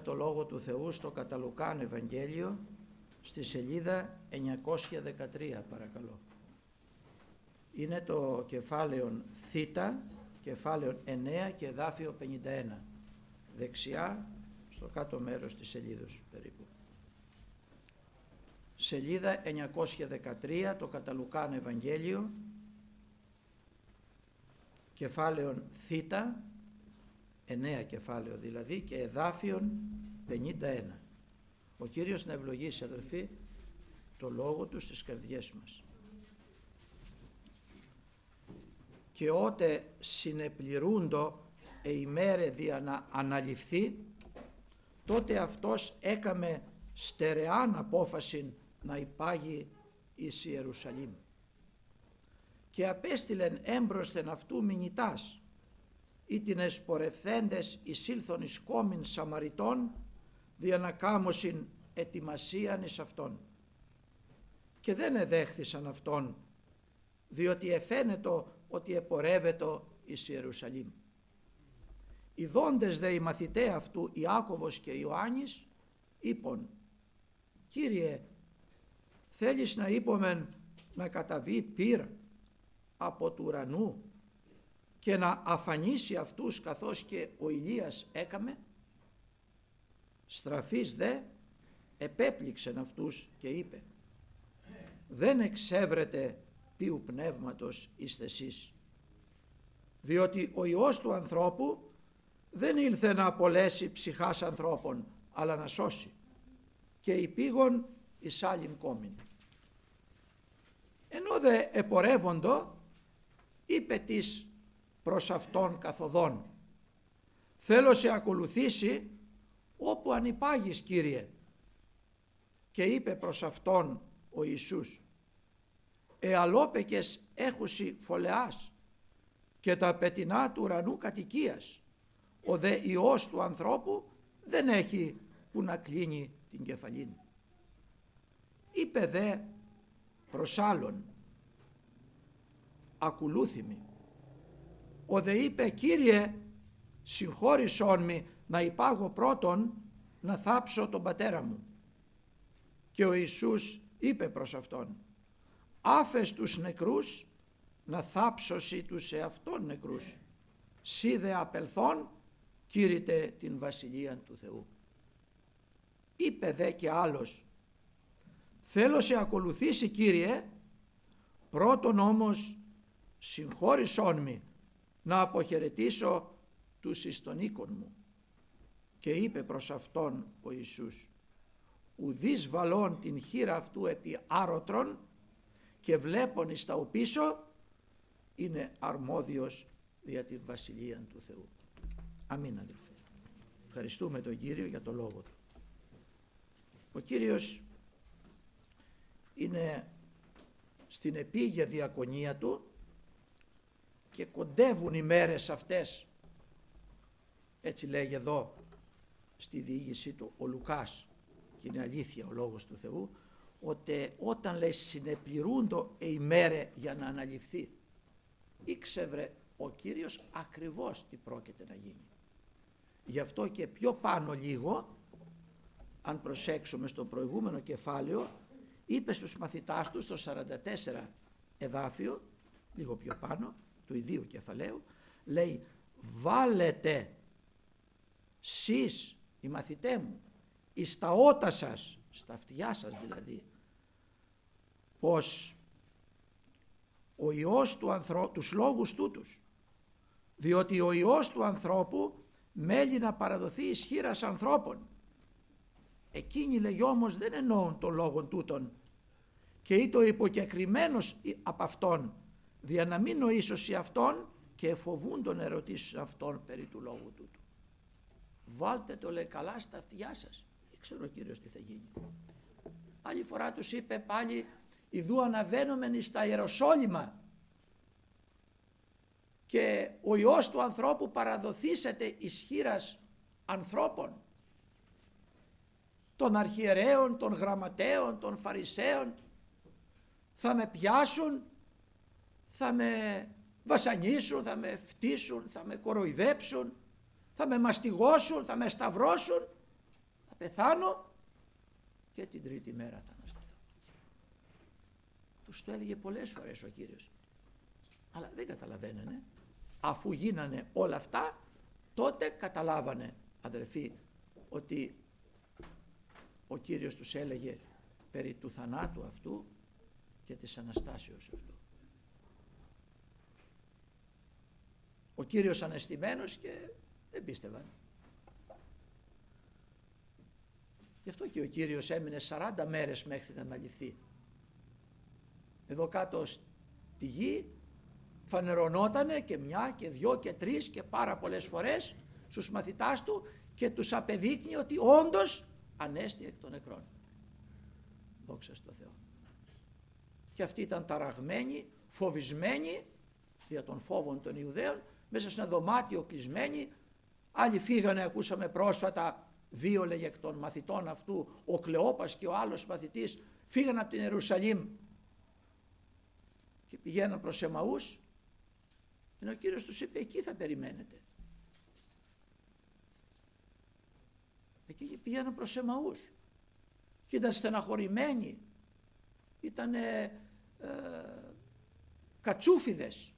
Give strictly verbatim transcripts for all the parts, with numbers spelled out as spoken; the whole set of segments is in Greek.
το Λόγο του Θεού στο κατά Λουκάν Ευαγγέλιο, στη σελίδα εννιακόσια δεκατρία, παρακαλώ. Είναι το κεφάλαιο Θ, κεφάλαιο εννέα και εδάφιο πενήντα ένα. Δεξιά, στο κάτω μέρος της σελίδος περίπου. Σελίδα εννιακόσια δεκατρία, το κατά Λουκάν Ευαγγέλιο, κεφάλαιο Θ, εννέα κεφάλαιο δηλαδή, και εδάφιον πενήντα ένα. Ο Κύριος να ευλογήσει, αδελφοί, το Λόγο Του στις καρδιές μας. Και ότε συνεπληρούντο εημέρε δια να αναλυφθεί, τότε αυτός έκαμε στερεάν απόφαση να υπάγει εις Ιερουσαλήμ. Και απέστειλεν έμπροσθεν αυτού μηνυτάς, ή την εσπορευθέντες εισήλθον εις κόμην Σαμαριτών, δια να κάμωσιν ετοιμασίαν εις αυτόν. Και δεν εδέχθησαν αυτόν, διότι εφαίνετο ότι επορεύετο εις Ιερουσαλήμ. Ιδώντες δε οι μαθηταί αυτού Ιάκωβος και Ιωάννης, είπον, Κύριε, θέλεις να είπομεν να καταβεί πυρ από του ουρανού και να αφανίσει αυτούς καθώς και ο Ηλίας έκαμε? Στραφής δε επέπληξεν αυτούς και είπε, δεν εξέβρετε ποιου πνεύματος είστε εσείς, διότι ο Υιός του ανθρώπου δεν ήλθε να απολέσει ψυχάς ανθρώπων, αλλά να σώσει, και υπήγον εις άλλην κόμην. Ενώ δε επορεύοντο, είπε της προς αυτόν καθοδόν, θέλω σε ακολουθήσει όπου ανυπάγεις, Κύριε. Και είπε προς αυτόν ο Ιησούς, εαλόπεκες έχουσι φωλεάς και τα πετεινά του ουρανού κατοικίας, ο δε Υιός του ανθρώπου δεν έχει που να κλείνει την κεφαλήν. Είπε δε προς άλλον, ακολούθημη. Ο δε είπε, Κύριε, συγχώρησόν μη να υπάγω πρώτον να θάψω τον πατέρα μου. Και ο Ιησούς είπε προς αυτόν, άφες τους νεκρούς να θάψωσι τους εαυτόν νεκρούς. Σύ δε απελθόν κήρυτε την βασιλεία του Θεού. Είπε δε και άλλος, θέλω σε ακολουθήσει, Κύριε, πρώτον όμως συγχώρησόν μη να αποχαιρετήσω τους εις των οίκων μου. Και είπε προς αυτόν ο Ιησούς, ουδείς βαλών την χείρα αυτού επί άρωτρον και βλέπων εις τα οπίσω είναι αρμόδιος δια τη βασιλεία του Θεού. Αμήν, αδελφοί. Ευχαριστούμε τον Κύριο για το Λόγο Του. Ο Κύριος είναι στην επίγεια διακονία Του και κοντεύουν οι μέρες αυτές, έτσι λέγει εδώ στη διήγησή του ο Λουκάς, και είναι αλήθεια ο Λόγος του Θεού, ότι όταν λέει συνεπληρούντο η μέρε για να αναλυφθεί, ήξευρε ο Κύριος ακριβώς τι πρόκειται να γίνει. Γι' αυτό και πιο πάνω λίγο, αν προσέξουμε στο προηγούμενο κεφάλαιο, είπε στους μαθητάς του στο σαράντα τέσσερα εδάφιο, λίγο πιο πάνω του ιδίου κεφαλαίου, λέει, βάλετε σεις οι μαθητέ μου εις τα ότα σας, στα αυτιά σας δηλαδή, πως ο Υιός του ανθρώπου, τους λόγους τούτους, διότι ο Υιός του ανθρώπου μέλει να παραδοθεί εις χείρας ανθρώπων. Εκείνοι, λέγει, όμως δεν εννοούν των λόγων τούτων, και ή το υποκεκριμένος από αυτόν, δια να μην νοήσω σε αυτόν και εφοβούν τον ερωτήσεων αυτών περί του λόγου τούτου. Βάλτε το, λέει, καλά στα αυτιά σας. Δεν ξέρω ο Κύριος τι θα γίνει. Άλλη φορά τους είπε πάλι, ιδού αναβαίνομεν εις τα Ιεροσόλυμα και ο Υιός του ανθρώπου παραδοθήσεται εις χείρας ανθρώπων, των αρχιερέων, των γραμματέων, των φαρισαίων. Θα με πιάσουν, θα με βασανίσουν, θα με φτύσουν, θα με κοροϊδέψουν, θα με μαστιγώσουν, θα με σταυρώσουν πεθάνω και την τρίτη μέρα θα αναστηθώ. Τους το έλεγε πολλές φορές ο Κύριος, αλλά δεν καταλαβαίνανε. Αφού γίνανε όλα αυτά, τότε καταλάβανε, αδερφοί, ότι ο Κύριος τους έλεγε περί του θανάτου αυτού και της Αναστάσεως αυτού. Ο Κύριος αναιστημένος και δεν πίστευαν. Γι' αυτό και ο Κύριος έμεινε σαράντα μέρες μέχρι να αναλυφθεί. Εδώ κάτω στη γη φανερωνότανε και μια και δυο και τρεις και πάρα πολλές φορές στους μαθητάς του και τους απεδείκνει ότι όντως ανέστη εκ των νεκρών. Δόξα στο Θεό. Και αυτοί ήταν ταραγμένοι, φοβισμένοι δια των φόβων των Ιουδαίων, μέσα σε ένα δωμάτιο κλεισμένοι. Άλλοι φύγανε, ακούσαμε πρόσφατα, δύο λέγε εκ των μαθητών αυτού, ο Κλεόπας και ο άλλος μαθητής, φύγανε από την Ιερουσαλήμ και πηγαίναν προς Εμαούς. Και ο Κύριος τους είπε, εκεί θα περιμένετε. Εκεί πηγαίναν προς Εμαούς και ήταν στεναχωρημένοι, ήταν ε, ε, κατσούφιδες,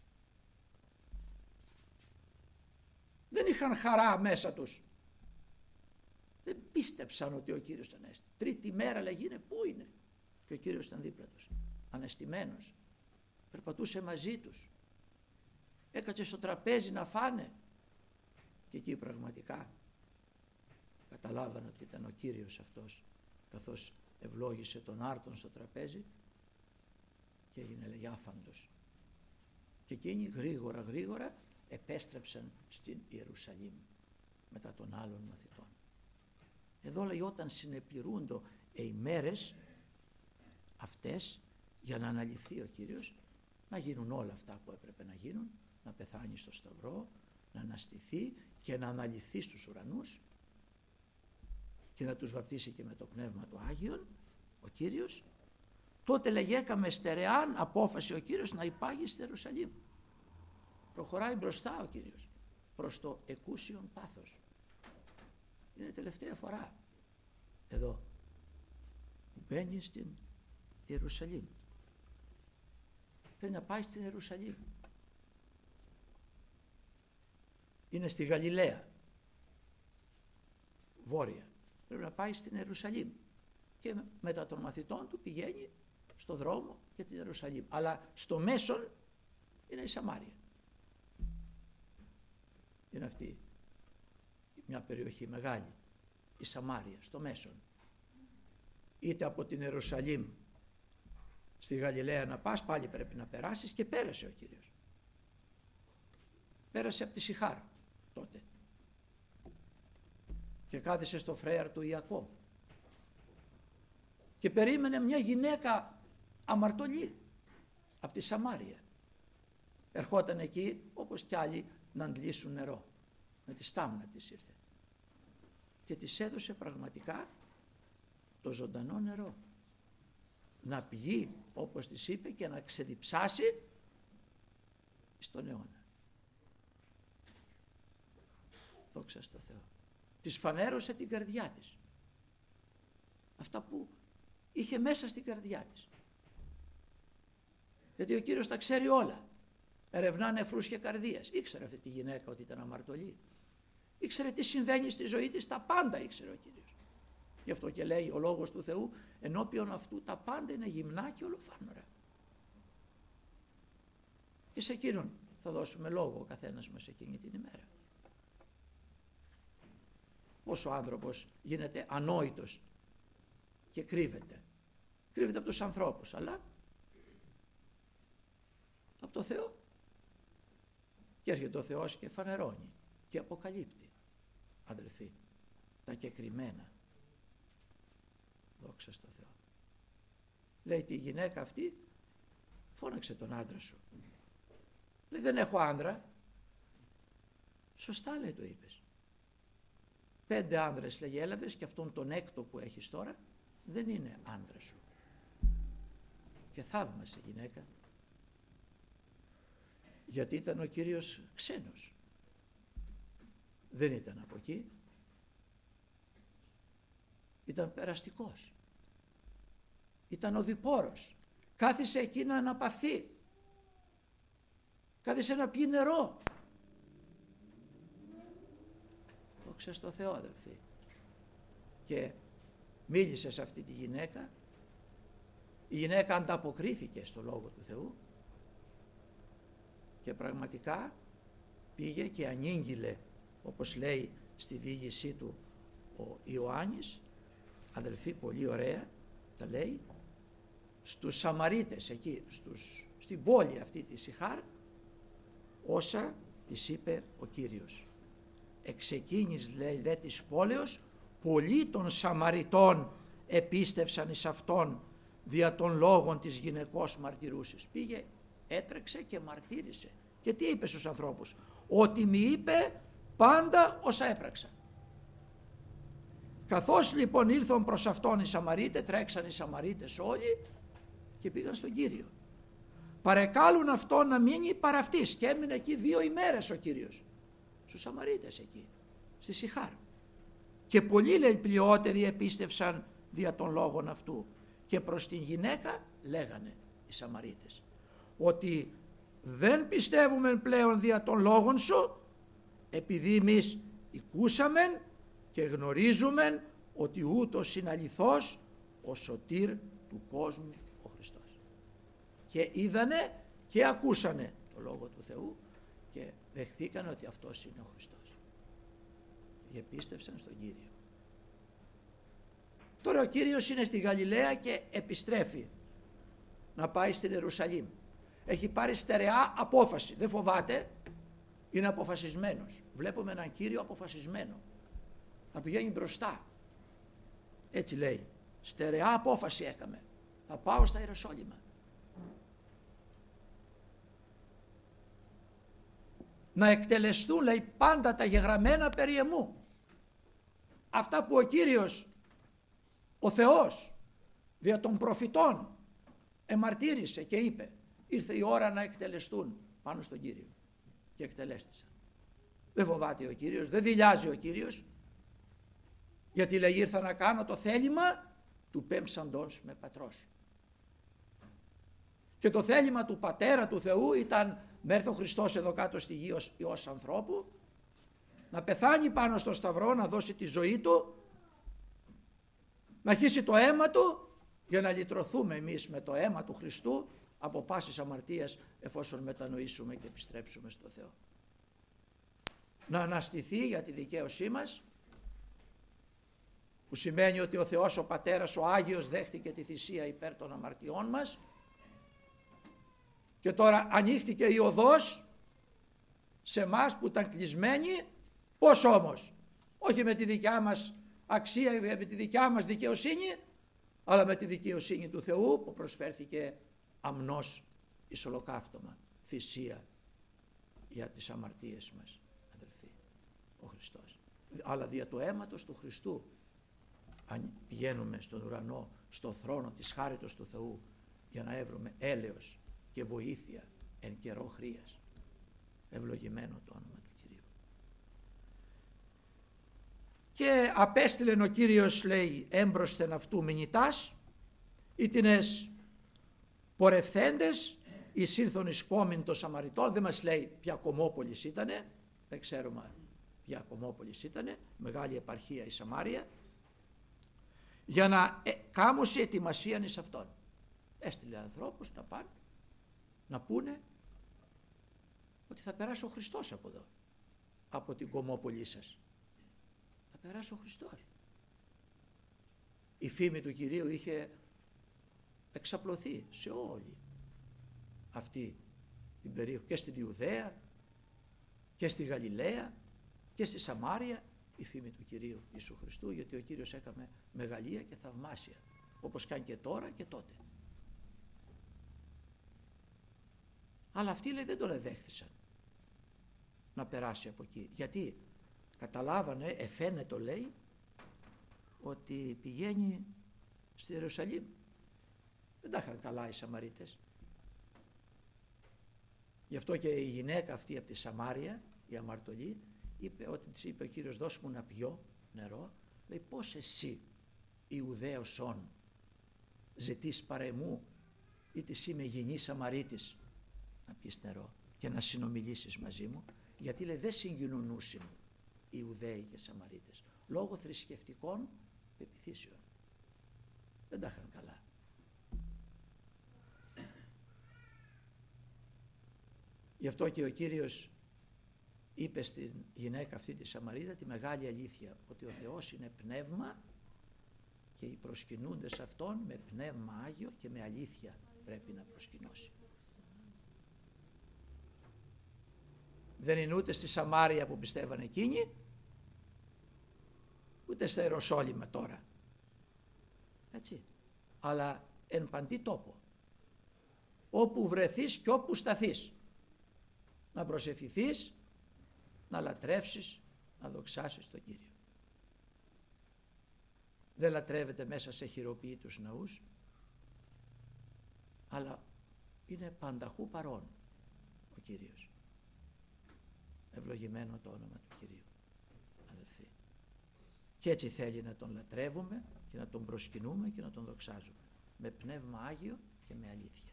δεν είχαν χαρά μέσα τους, δεν πίστεψαν ότι ο Κύριος ήταν ανέστη. Τρίτη μέρα λέγει, πού είναι? Και ο Κύριος ήταν δίπλα τους, αναιστημένος, περπατούσε μαζί τους, έκατσε στο τραπέζι να φάνε και εκεί πραγματικά καταλάβανε ότι ήταν ο Κύριος αυτός, καθώς ευλόγησε τον άρτον στο τραπέζι και έγινε λέγει άφαντος. Και εκείνοι γρήγορα γρήγορα επέστρεψαν στην Ιερουσαλήμ μετά των άλλων μαθητών. Εδώ λέει όταν συνεπληρούντο οι μέρες αυτές για να αναλυφθεί ο Κύριος, να γίνουν όλα αυτά που έπρεπε να γίνουν, να πεθάνει στο σταυρό, να αναστηθεί και να αναλυφθεί στους ουρανούς και να τους βαπτίσει και με το Πνεύμα του Άγιον ο Κύριος, τότε λέγε έκαμε στερεάν απόφαση ο Κύριος να υπάγει στη Ιερουσαλήμ. Προχωράει μπροστά ο Κύριος προς το εκούσιον πάθος. Είναι τελευταία φορά εδώ που μπαίνει στην Ιερουσαλήμ. Θέλει να πάει στην Ιερουσαλήμ. Είναι στη Γαλιλαία, βόρεια. Πρέπει να πάει στην Ιερουσαλήμ και μετά των μαθητών του πηγαίνει στο δρόμο για την Ιερουσαλήμ. Αλλά στο μέσον είναι η Σαμάρια. Είναι αυτή μια περιοχή μεγάλη, η Σαμάρια, στο μέσον. Είτε από την Ιερουσαλήμ στη Γαλιλαία να πας, πάλι πρέπει να περάσεις, και πέρασε ο Κύριος. Πέρασε από τη Σιχάρ τότε και κάθισε στο φρέαρ του Ιακώβ και περίμενε μια γυναίκα αμαρτωλή από τη Σαμάρια. Ερχόταν εκεί όπως κι άλλοι να αντλήσουν νερό. Με τη στάμνα της ήρθε και της έδωσε πραγματικά το ζωντανό νερό να πηγεί όπως της είπε και να ξεδιψάσει στον αιώνα. Δόξα στο Θεό. Της φανέρωσε την καρδιά της, αυτά που είχε μέσα στην καρδιά της, γιατί ο Κύριος τα ξέρει όλα. Ερευνά νεφρούς και καρδίες. Ήξερε αυτή τη γυναίκα ότι ήταν αμαρτωλή. Ήξερε τι συμβαίνει στη ζωή της, τα πάντα ήξερε ο Κύριος. Γι' αυτό και λέει ο Λόγος του Θεού, ενώπιον αυτού τα πάντα είναι γυμνά και ολοφάνορα. Και σε εκείνον θα δώσουμε λόγο ο καθένας μας εκείνη την ημέρα. Πώς ο άνθρωπος γίνεται ανόητος και κρύβεται. Κρύβεται από τους ανθρώπους, αλλά από το Θεό. Και έρχεται ο Θεός και φανερώνει και αποκαλύπτει, αδελφοί, τα κεκριμένα. Δόξα στο Θεό. Λέει τη γυναίκα αυτή, φώναξε τον άντρα σου. Λέει δεν έχω άντρα. Σωστά λέει το είπες. Πέντε άνδρες λέγει έλαβες και αυτόν τον έκτο που έχεις τώρα δεν είναι άντρα σου. Και θαύμασε η γυναίκα, γιατί ήταν ο Κύριος ξένος. Δεν ήταν από εκεί. ήταν περαστικός, ήταν οδηπόρος, κάθισε εκεί να αναπαυθεί, κάθισε να πιει νερό. Δόξα στο Θεό, αδελφοί. Και μίλησε σε αυτή τη γυναίκα, η γυναίκα ανταποκρίθηκε στο Λόγο του Θεού και πραγματικά πήγε και ανήγγειλε, όπως λέει στη διήγησή του ο Ιωάννης, αδελφοί, πολύ ωραία τα λέει, στους Σαμαρίτες εκεί, στους, στην πόλη αυτή τη Σιχάρ, όσα της είπε ο Κύριος. Εξεκίνης, λέει, δε της πόλεως, πολλοί των Σαμαριτών επίστευσαν εις αυτόν δια των λόγων της γυναικός μαρτυρούσης. Πήγε, έτρεξε και μαρτύρησε. Και τι είπε στους ανθρώπους? Ότι μη είπε πάντα όσα έπραξα. Καθώς λοιπόν ήλθαν προς αυτόν οι Σαμαρίτες, τρέξαν οι Σαμαρίτες όλοι και πήγαν στον Κύριο. Παρεκάλουν αυτόν να μείνει παρά αυτής, και έμεινε εκεί δύο ημέρες ο Κύριος. Στους Σαμαρίτες εκεί, στη Σιχάρ. Και πολλοί, λέει, πλειότεροι επίστευσαν δια των λόγων αυτού. Και προς την γυναίκα λέγανε οι Σαμαρίτες ότι δεν πιστεύουμε πλέον δια των λόγων σου, επειδή εμείς οικούσαμεν και γνωρίζουμε ότι ούτως είναι αληθώς ο σωτήρ του κόσμου ο Χριστός. Και είδανε και ακούσανε το Λόγο του Θεού και δεχθήκαν ότι αυτός είναι ο Χριστός και πίστευσαν στον Κύριο. Τώρα ο Κύριος είναι στη Γαλιλαία και επιστρέφει να πάει στην Ιερουσαλήμ. Έχει πάρει στερεά απόφαση, δεν φοβάται, είναι αποφασισμένος. Βλέπουμε έναν Κύριο αποφασισμένο να πηγαίνει μπροστά. Έτσι λέει, στερεά απόφαση έκαμε, θα πάω στα Ιεροσόλυμα. Να εκτελεστούν, λέει, πάντα τα γεγραμμένα περί εμού. Αυτά που ο Κύριος, ο Θεός, δια των προφητών εμαρτύρησε και είπε, ήρθε η ώρα να εκτελεστούν πάνω στον Κύριο. Και εκτελέστησαν. Δεν φοβάται ο Κύριος, δεν δειλιάζει ο Κύριος, γιατί λέει, ήρθα να κάνω το θέλημα του πέμψαντος με πατρός. Και το θέλημα του Πατέρα του Θεού ήταν να έρθει ο Χριστός εδώ κάτω στη γη ως Υιός ανθρώπου, να πεθάνει πάνω στο σταυρό, να δώσει τη ζωή του, να χύσει το αίμα του, για να λυτρωθούμε εμείς με το αίμα του Χριστού από πάσης αμαρτίας, εφόσον μετανοήσουμε και επιστρέψουμε στο Θεό. Να αναστηθεί για τη δικαίωσή μας, που σημαίνει ότι ο Θεός ο Πατέρας, ο Άγιος, δέχτηκε τη θυσία υπέρ των αμαρτιών μας και τώρα ανοίχτηκε η οδός σε εμάς που ήταν κλεισμένοι. Πώς όμως? Όχι με τη δικιά μας αξία, με τη δικιά μας δικαιοσύνη, αλλά με τη δικαιοσύνη του Θεού που προσφέρθηκε αμνός εις ολοκαύτωμα, θυσία για τις αμαρτίες μας, αδελφοί, ο Χριστός. Αλλά δια του αίματος του Χριστού αν πηγαίνουμε στον ουρανό, στο θρόνο της χάριτος του Θεού, για να έβρουμε έλεος και βοήθεια εν καιρό χρείας. Ευλογημένο το όνομα του Κυρίου. Και απέστειλεν ο Κύριος, λέει, έμπροσθεν αυτού μηνυτάς, ήτινες πορευθέντες, εις ήλθον εις κόμην των Σαμαριτών. Δεν μας λέει ποια κομμόπολης ήτανε, δεν ξέρουμε ποια κομμόπολης ήτανε, μεγάλη επαρχία η Σαμάρια, για να ε, κάμωσε ετοιμασίαν εις αυτόν. Έστειλε ανθρώπους να πάνε, να πούνε ότι θα περάσει ο Χριστός από εδώ, από την κομμόπολη σας. Θα περάσει ο Χριστός. Η φήμη του Κυρίου είχε εξαπλωθεί σε όλη αυτή την περίοδο, και στην Ιουδαία και στη Γαλιλαία και στη Σαμάρια, η φήμη του Κυρίου Ιησού Χριστού, γιατί ο Κύριος έκαμε μεγαλεία και θαυμάσια, όπως κάνει και τώρα και τότε. Αλλά αυτοί, λέει, δεν τον εδέχθησαν να περάσει από εκεί. Γιατί καταλάβανε, εφαίνεται, λέει, ότι πηγαίνει στη Ιερουσαλήμ. Δεν τα είχαν καλά οι Σαμαρίτες. Γι' αυτό και η γυναίκα αυτή από τη Σαμάρια, η αμαρτωλή, είπε, ότι της είπε ο Κύριος, δώσ' μου να πιω νερό. Λέει, πώς εσύ, Ιουδαίωσον, ζητείς παρεμού ή της είμαι γυνή Σαμαρίτης, να πεις νερό και να συνομιλήσεις μαζί μου, γιατί λέει δεν συγκοινωνούσαν οι Ιουδαίοι και Σαμαρίτες λόγω θρησκευτικών πεποιθήσεων. Δεν τα είχαν καλά. Γι' αυτό και ο Κύριος είπε στην γυναίκα αυτή τη Σαμαρίδα τη μεγάλη αλήθεια, ότι ο Θεός είναι πνεύμα και οι προσκυνούντες αυτόν με πνεύμα Άγιο και με αλήθεια πρέπει να προσκυνώσει. Δεν είναι ούτε στη Σαμάρια που πιστεύαν εκείνοι, ούτε στα Ιεροσόλυμα τώρα. Έτσι. Αλλά εν παντή τόπο, όπου βρεθείς και όπου σταθείς, να προσευχηθείς, να λατρεύσεις, να δοξάσεις τον Κύριο. Δεν λατρεύεται μέσα σε χειροποίητους ναούς, αλλά είναι πανταχού παρόν ο Κύριος. Ευλογημένο το όνομα του Κυρίου, αδελφοί. Και έτσι θέλει να τον λατρεύουμε και να τον προσκυνούμε και να τον δοξάζουμε με πνεύμα Άγιο και με αλήθεια.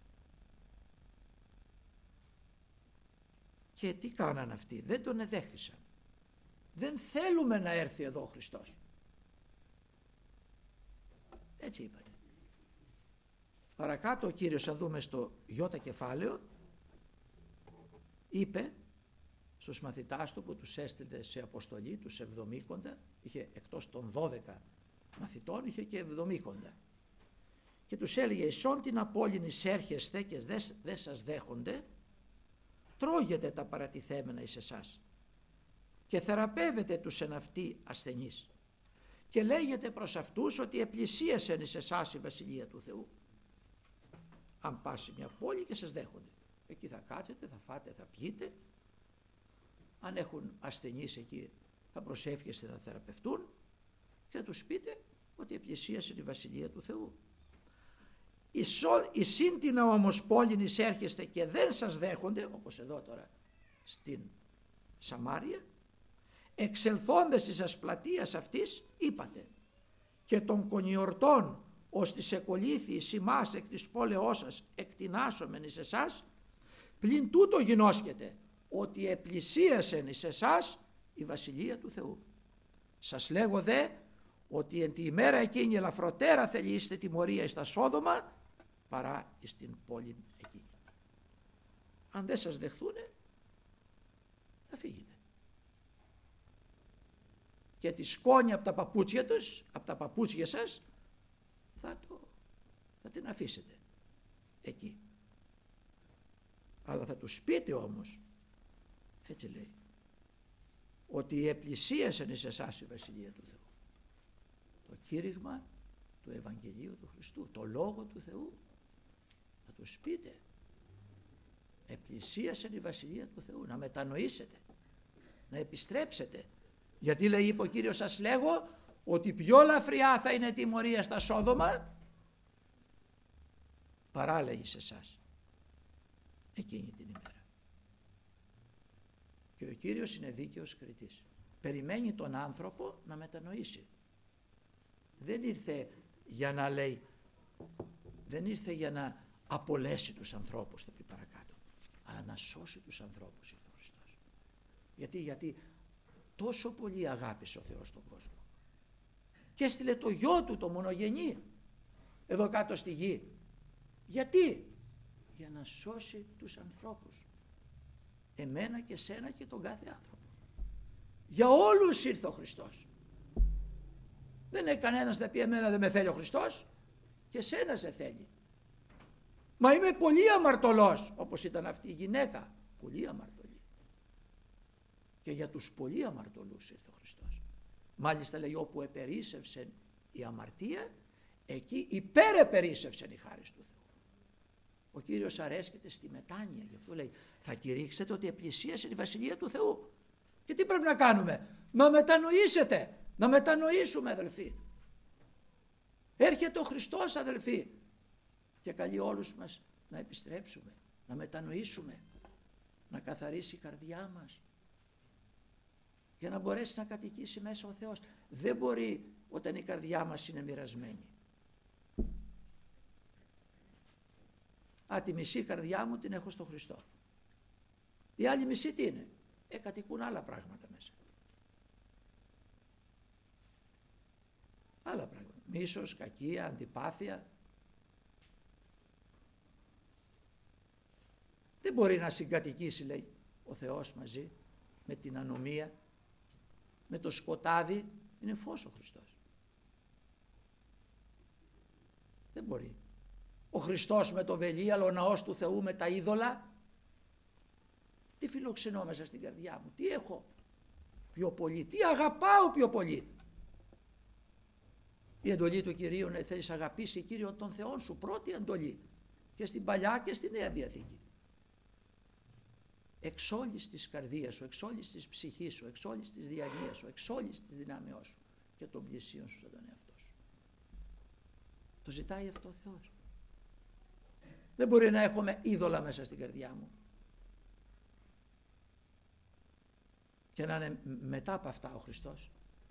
Και τι κάναν αυτοί? Δεν τον εδέχθησαν. Δεν θέλουμε να έρθει εδώ ο Χριστός. Έτσι είπανε. Παρακάτω ο Κύριος, αν δούμε στο γιώτα κεφάλαιο, είπε στους μαθητάς του που τους έστειλε σε αποστολή, τους εβδομήκοντα, είχε εκτός των δώδεκα μαθητών, είχε και εβδομήκοντα. Και τους έλεγε, «Ισόν την απόλυν εισέρχεστε και δεν δε σας δέχονται, τρώγετε τα παρατηθέμενα εις εσάς και θεραπεύετε τους εν αυτοί ασθενείς και λέγετε προς αυτούς ότι επλησίασεν εις εσάς η Βασιλεία του Θεού». Αν πάσει μια πόλη και σας δέχονται, εκεί θα κάτσετε, θα φάτε, θα πιείτε. Αν έχουν ασθενείς εκεί θα προσεύχεστε να θεραπευτούν και θα τους πείτε ότι επλησίασε η Βασιλεία του Θεού. Η σύντινα όμως πόλην εισέρχεστε και δεν σας δέχονται, όπως εδώ τώρα στην Σαμάρια, εξελθόντες της ασπλατείας αυτής είπατε, και των κονιορτών ως της εκολύθη εις ημάς εκ της πόλεώς σας εκτινάσομεν εις εσάς, πλην τούτο γινώσκεται, ότι επλησίασεν εις εσάς η Βασιλεία του Θεού. Σας λέγω δε ότι εν τη ημέρα εκείνη ελαφροτέρα θελήσετε τιμωρία εις τα Σόδομα παρά εις την πόλη εκείνη. Αν δεν σας δεχθούνε θα φύγετε. Και τη σκόνη από τα παπούτσια τους, από τα παπούτσια σας θα, το, θα την αφήσετε εκεί. Αλλά θα τους πείτε όμως, έτσι λέει, ότι επλησίασαν εις εσάς η Βασιλεία του Θεού. Το κήρυγμα του Ευαγγελίου του Χριστού, το Λόγο του Θεού. Θα τους πείτε, επλησίασαν η Βασιλεία του Θεού, να μετανοήσετε, να επιστρέψετε. Γιατί λέει, είπε ο Κύριος, σας λέγω ότι πιο λαφριά θα είναι τιμωρία στα Σόδομα παρά, λέγει, σε εσάς εκείνη την ημέρα. Και ο Κύριος είναι δίκαιος κριτής. Περιμένει τον άνθρωπο να μετανοήσει. Δεν ήρθε για να λέει, δεν ήρθε για να απολέσει τους ανθρώπους, θα πει παρακάτω, αλλά να σώσει τους ανθρώπους ήρθε ο Χριστός. Γιατί, γιατί τόσο πολύ αγάπησε ο Θεός τον κόσμο και έστειλε το γιο του, το μονογενή, εδώ κάτω στη γη. Γιατί? Για να σώσει τους ανθρώπους, εμένα και σένα και τον κάθε άνθρωπο. Για όλους ήρθε ο Χριστός. Δεν είναι κανένας να πει, εμένα δεν με θέλει ο Χριστός και σένα σε θέλει. Μα είμαι πολύ αμαρτωλός, όπως ήταν αυτή η γυναίκα, πολύ αμαρτωλή. Και για τους πολύ αμαρτωλούς ήρθε ο Χριστός. Μάλιστα λέει, όπου επερίσσευσε η αμαρτία, εκεί υπερεπερίσσευσε η χάρις του Θεού. Ο Κύριος αρέσκεται στη μετάνοια, γι' αυτό λέει, θα κηρύξετε ότι επλησίασε η Βασιλεία του Θεού. Και τι πρέπει να κάνουμε? Να μετανοήσετε, να μετανοήσουμε, αδελφοί. Έρχεται ο Χριστός, αδελφοί, και καλεί όλους μας να επιστρέψουμε, να μετανοήσουμε, να καθαρίσει η καρδιά μας, για να μπορέσει να κατοικήσει μέσα ο Θεός. Δεν μπορεί όταν η καρδιά μας είναι μοιρασμένη. Α, τη μισή καρδιά μου την έχω στο Χριστό. Η άλλη μισή τι είναι? Ε, κατοικούν άλλα πράγματα μέσα. Άλλα πράγματα. Μίσος, κακία, αντιπάθεια. Δεν μπορεί να συγκατοικήσει, λέει, ο Θεός μαζί με την ανομία, με το σκοτάδι. Είναι φως ο Χριστός. Δεν μπορεί. Ο Χριστός με το βελίαλο, ο ναός του Θεού με τα είδωλα. Τι φιλοξενώ μέσα στην καρδιά μου, τι έχω πιο πολύ, τι αγαπάω πιο πολύ? Η εντολή του Κυρίου είναι θέλεις αγαπήσει Κύριο τον Θεόν σου, πρώτη εντολή, και στην Παλιά και στη Νέα Διαθήκη. Εξ όλης της καρδίας σου, εξ όλης της ψυχής σου, εξ όλης της διανοίας σου, εξ όλης της δυνάμεώς σου και των πλησίων σου σαν τον εαυτό σου. Το ζητάει αυτό ο Θεός. Δεν μπορεί να έχουμε είδωλα μέσα στην καρδιά μου και να είναι μετά από αυτά ο Χριστός.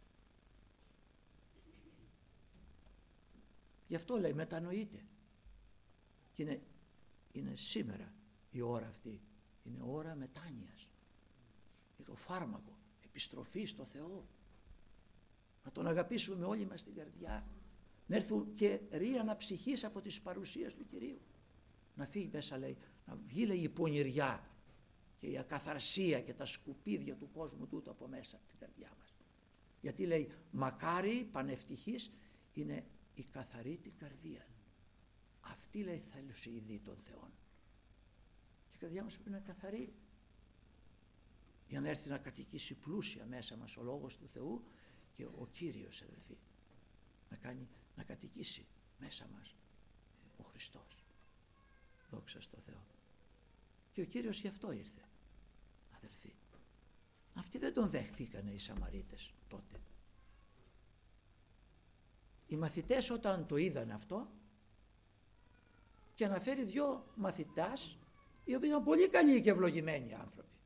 Γι' αυτό λέει μετανοείτε. Και είναι, είναι σήμερα η ώρα αυτή. Είναι ώρα μετάνοιας. Είναι το φάρμακο επιστροφή στο Θεό. Να τον αγαπήσουμε με όλη μας την καρδιά. Να έρθουν και ρίανα ψυχής από τις παρουσίες του Κυρίου. Να φύγει μέσα, λέει, να βγει, λέει, η πονηριά και η ακαθαρσία και τα σκουπίδια του κόσμου τούτου από μέσα από την καρδιά μας. Γιατί, λέει, μακάρι, πανευτυχής είναι η καθαρή την καρδία. Αυτή, λέει, θέλουσε η δι των Θεών. Και η καρδιά μας πρέπει να είναι καθαρή για να έρθει να κατοικήσει πλούσια μέσα μας ο Λόγος του Θεού και ο Κύριος, αδελφοί, να κάνει να κατοικήσει μέσα μας ο Χριστός. Δόξα στο Θεό. Και ο Κύριος γι' αυτό ήρθε, αδελφοί. Αυτοί δεν τον δέχθηκανε οι Σαμαρίτες τότε. Οι μαθητές όταν το είδαν αυτό, και αναφέρει δυο μαθητάς οι οποίοι ήταν πολύ καλοί και ευλογημένοι άνθρωποι.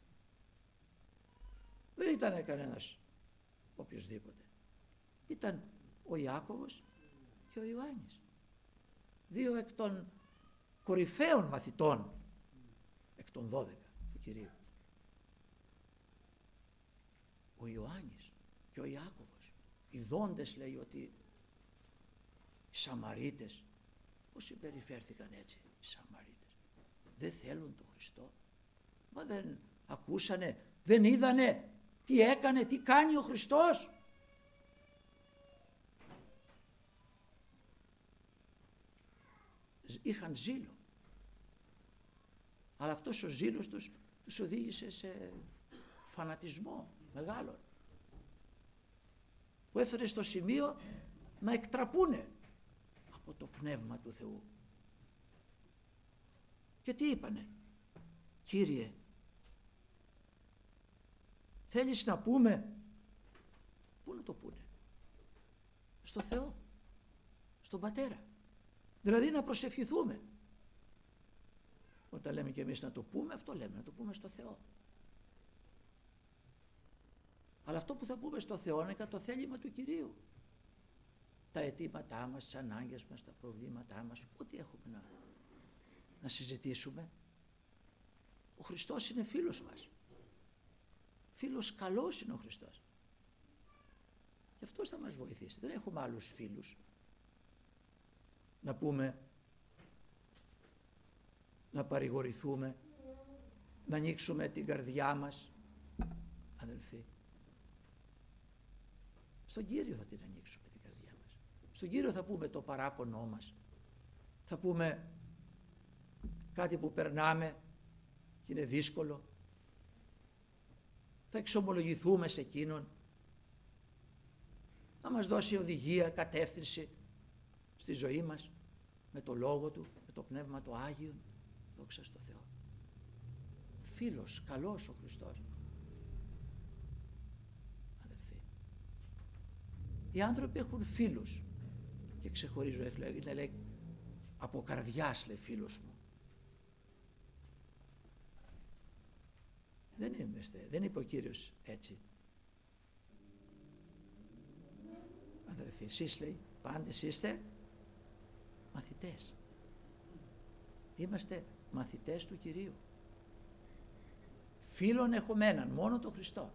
Δεν ήταν κανένας οποιοσδήποτε. Ήταν ο Ιάκωβος και ο Ιωάννης. Δύο εκ των κορυφαίων μαθητών εκ των δώδεκα του Κυρίου. Ο Ιωάννης και ο Ιάκωβος. Οι δόντες, λέει, ότι οι Σαμαρίτες, πώς συμπεριφέρθηκαν έτσι οι Σαμαρίτες? Δεν θέλουν τον Χριστό? Μα δεν ακούσανε, δεν είδανε τι έκανε, τι κάνει ο Χριστός? Είχαν ζήλο. Αλλά αυτός ο ζήλος τους τους οδήγησε σε φανατισμό μεγάλο, που έφερε στο σημείο να εκτραπούνε από το Πνεύμα του Θεού. Και τι είπανε? Κύριε, θέλεις να πούμε? Πού να το πούνε? Στο Θεό, στον Πατέρα. Δηλαδή να προσευχηθούμε. Όταν λέμε και εμείς να το πούμε, αυτό λέμε, να το πούμε στο Θεό. Αλλά αυτό που θα πούμε στο Θεό είναι κατά το θέλημα του Κυρίου. Τα αιτήματά μας, τις ανάγκες μας, τα προβλήματά μας, ό,τι έχουμε να, να συζητήσουμε. Ο Χριστός είναι φίλος μας. Φίλος καλός είναι ο Χριστός. Και αυτός θα μας βοηθήσει. Δεν έχουμε άλλους φίλους να πούμε, να παρηγορηθούμε, να ανοίξουμε την καρδιά μας, αδελφοί. Στον Κύριο θα την ανοίξουμε την καρδιά μας. Στον Κύριο θα πούμε το παράπονό μας. Θα πούμε κάτι που περνάμε και είναι δύσκολο. Θα εξομολογηθούμε σε Εκείνον. Να μας δώσει οδηγία, κατεύθυνση στη ζωή μας με το Λόγο Του, με το Πνεύμα του Άγιον. Δόξα στο Θεό. Φίλος, καλός ο Χριστός. Αδελφοί, οι άνθρωποι έχουν φίλους και ξεχωρίζω, είναι, λέει, από καρδιάς, λέει, φίλος μου. Δεν είμαστε, δεν είπε ο Κύριος έτσι. Αδελφοί, εσείς λέει πάντες είστε μαθητές. Είμαστε μαθητές του Κυρίου. Φίλον εχομέναν, μόνο τον Χριστό.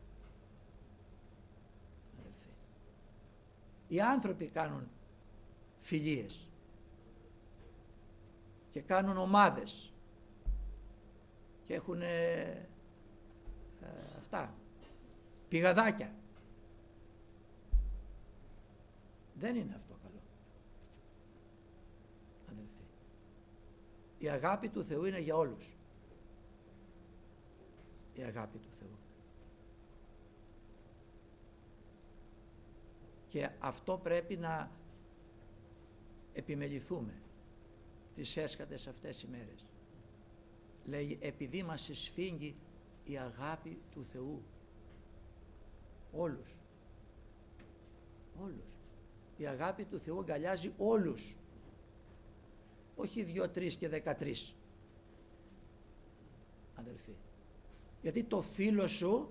Αδελφοί, οι άνθρωποι κάνουν φιλίες και κάνουν ομάδες και έχουν ε, ε, αυτά, πηγαδάκια. Δεν είναι αυτό καλό. Αδελφοί, η αγάπη του Θεού είναι για όλους. Η αγάπη του Θεού. Και αυτό πρέπει να επιμεληθούμε τις έσχατες αυτές οι μέρες. Λέει, επειδή μας εσφίγγει η αγάπη του Θεού. Όλους. Όλους. Η αγάπη του Θεού αγκαλιάζει όλους. Όχι δύο, τρεις και δεκατρείς. Αδελφοί. Γιατί το φίλο σου,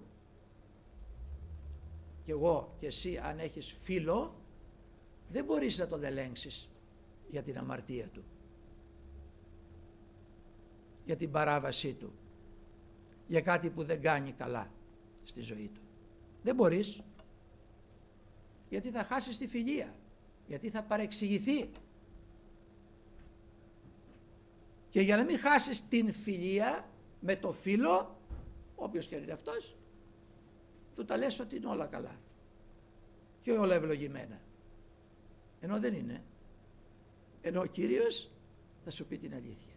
και εγώ και εσύ αν έχεις φίλο, δεν μπορείς να τον ελέγξεις για την αμαρτία του, για την παράβασή του, για κάτι που δεν κάνει καλά στη ζωή του. Δεν μπορείς, γιατί θα χάσεις τη φιλία, γιατί θα παρεξηγηθεί. Και για να μην χάσεις την φιλία με το φίλο, όποιος και είναι αυτός, του τα λες ότι είναι όλα καλά και όλα ευλογημένα. Ενώ δεν είναι. Ενώ ο Κύριος θα σου πει την αλήθεια.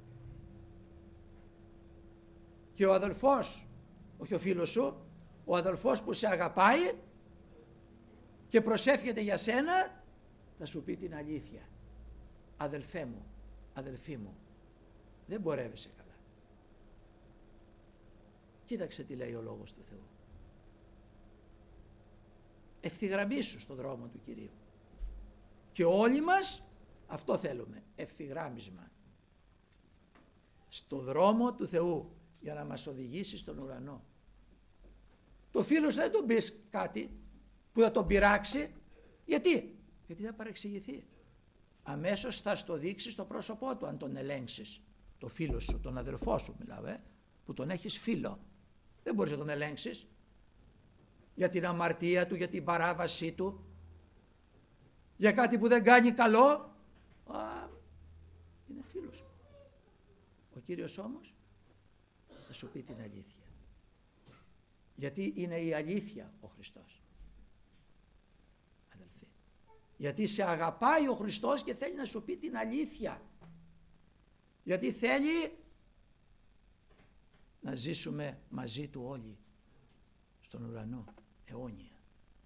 Και ο αδελφός, όχι ο φίλος σου, ο αδελφός που σε αγαπάει και προσεύχεται για σένα, θα σου πει την αλήθεια. Αδελφέ μου, αδελφή μου, δεν πορεύεσαι καλά. Κοίταξε τι λέει ο Λόγος του Θεού. Ευθυγραμμίσου στον δρόμο του Κυρίου. Και όλοι μας αυτό θέλουμε, ευθυγράμμισμα στο δρόμο του Θεού, για να μας οδηγήσει στον ουρανό. Το φίλο σου δεν τον πεις κάτι που θα τον πειράξει. Γιατί? Γιατί θα παρεξηγηθεί. Αμέσως θα στο δείξει στο πρόσωπό του αν τον ελέγξεις. Το φίλο σου, τον αδελφό σου μιλάω, ε, που τον έχεις φίλο. Δεν μπορείς να τον ελέγξεις για την αμαρτία του, για την παράβασή του, για κάτι που δεν κάνει καλό. Α, είναι φίλος μου. Ο Κύριος όμως θα σου πει την αλήθεια. Γιατί είναι η αλήθεια ο Χριστός. Αδελφοί. Γιατί σε αγαπάει ο Χριστός και θέλει να σου πει την αλήθεια. Γιατί θέλει να ζήσουμε μαζί του όλοι στον ουρανό αιώνια.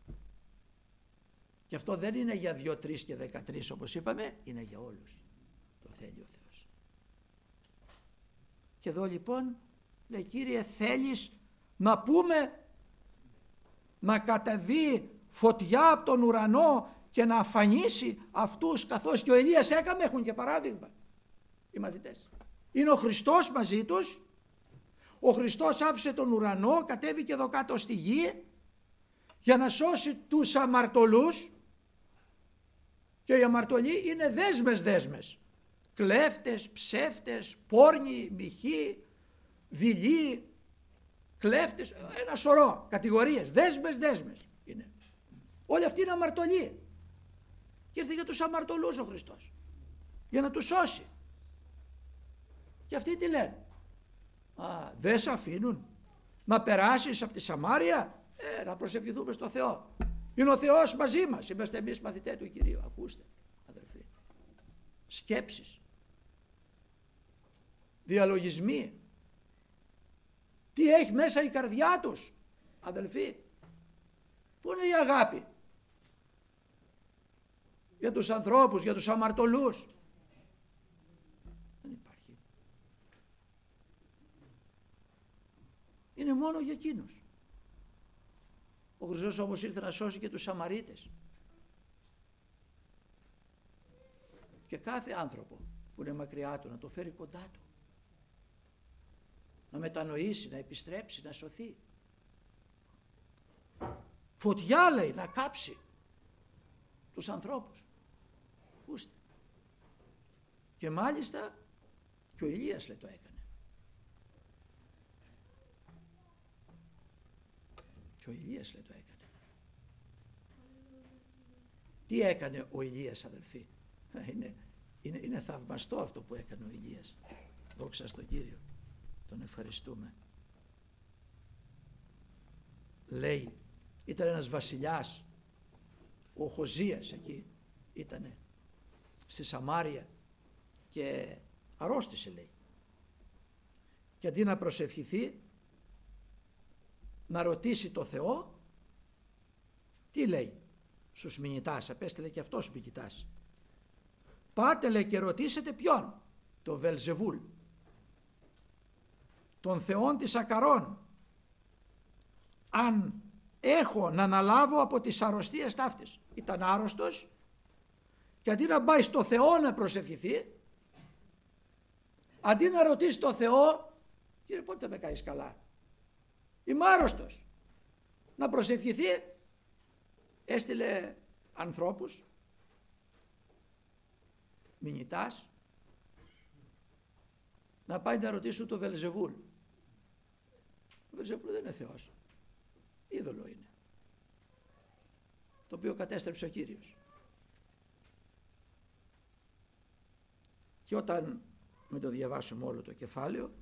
Και αυτό δεν είναι για δύο, τρεις και δεκατρείς όπως είπαμε, είναι για όλους. Το θέλει ο Θεός. Και εδώ λοιπόν λέει, Κύριε, θέλεις να πούμε να κατεβεί φωτιά από τον ουρανό και να αφανίσει αυτούς, καθώς και ο Ελίας έκαμε? Έχουν και παράδειγμα οι μαθητές. Είναι ο Χριστός μαζί τους. Ο Χριστός άφησε τον ουρανό, κατέβηκε εδώ κάτω στη γη για να σώσει τους αμαρτωλούς, και οι αμαρτωλοί είναι δέσμες δέσμες. Κλέφτες, ψεύτες, πόρνοι, μοιχοί, δειλοί, κλέφτες, ένα σωρό κατηγορίες, δέσμες δέσμες είναι. Όλοι αυτοί είναι αμαρτωλοί. Και ήρθε για τους αμαρτωλούς ο Χριστός, για να τους σώσει. Και αυτοί τι λένε? Α, δεν σε αφήνουν να περάσεις από τη Σαμάρια? Ε, να προσευχηθούμε στο Θεό. Είναι ο Θεός μαζί μας. Είμαστε εμείς μαθητές του Κυρίου. Ακούστε, αδελφοί. Σκέψεις, διαλογισμοί. Τι έχει μέσα η καρδιά τους, αδελφοί? Πού είναι η αγάπη για τους ανθρώπους, για τους αμαρτωλούς? Δεν υπάρχει. Είναι μόνο για εκείνους. Ο Χριστός όμως ήρθε να σώσει και τους Σαμαρίτες. Και κάθε άνθρωπο που είναι μακριά του να το φέρει κοντά του. Να μετανοήσει, να επιστρέψει, να σωθεί. Φωτιά λέει, να κάψει. τους ανθρώπους. Ακούστε. Και μάλιστα και ο Ηλίας λέει το έκανε. Και ο Ηλίας λέει το έκανε. Τι έκανε ο Ηλίας, αδελφοί? Είναι, είναι, είναι θαυμαστό αυτό που έκανε ο Ηλίας. Δόξα στον Κύριο. Τον ευχαριστούμε. Λέει, ήταν ένας βασιλιάς, ο Οχοζίας εκεί ήτανε, στη Σαμάρια, και αρρώστησε, λέει. Και αντί να προσευχηθεί, να ρωτήσει το Θεό, τι λέει στους μηνυτάς? Απέστειλε και αυτός μηνυτάς. Πάτε, λέει, και ρωτήσετε ποιον? Το Βελζεβούλ, τον θεόν της Ακαρών, αν έχω να αναλάβω από τις αρρωστίες ταύτες. Ήταν άρρωστος και αντί να πάει στο Θεό να προσευχηθεί, αντί να ρωτήσει το Θεό, κύριε, πότε θα με κάνεις καλά, είμαι άρρωστος, να προσευχηθεί, έστειλε ανθρώπους, μηνυτάς, να πάει να ρωτήσουν το Βελζεβούλ. Ο Βελζεβούλ δεν είναι Θεός, είδωλο είναι, το οποίο κατέστρεψε ο Κύριος. Και όταν, με το διαβάσουμε όλο το κεφάλαιο,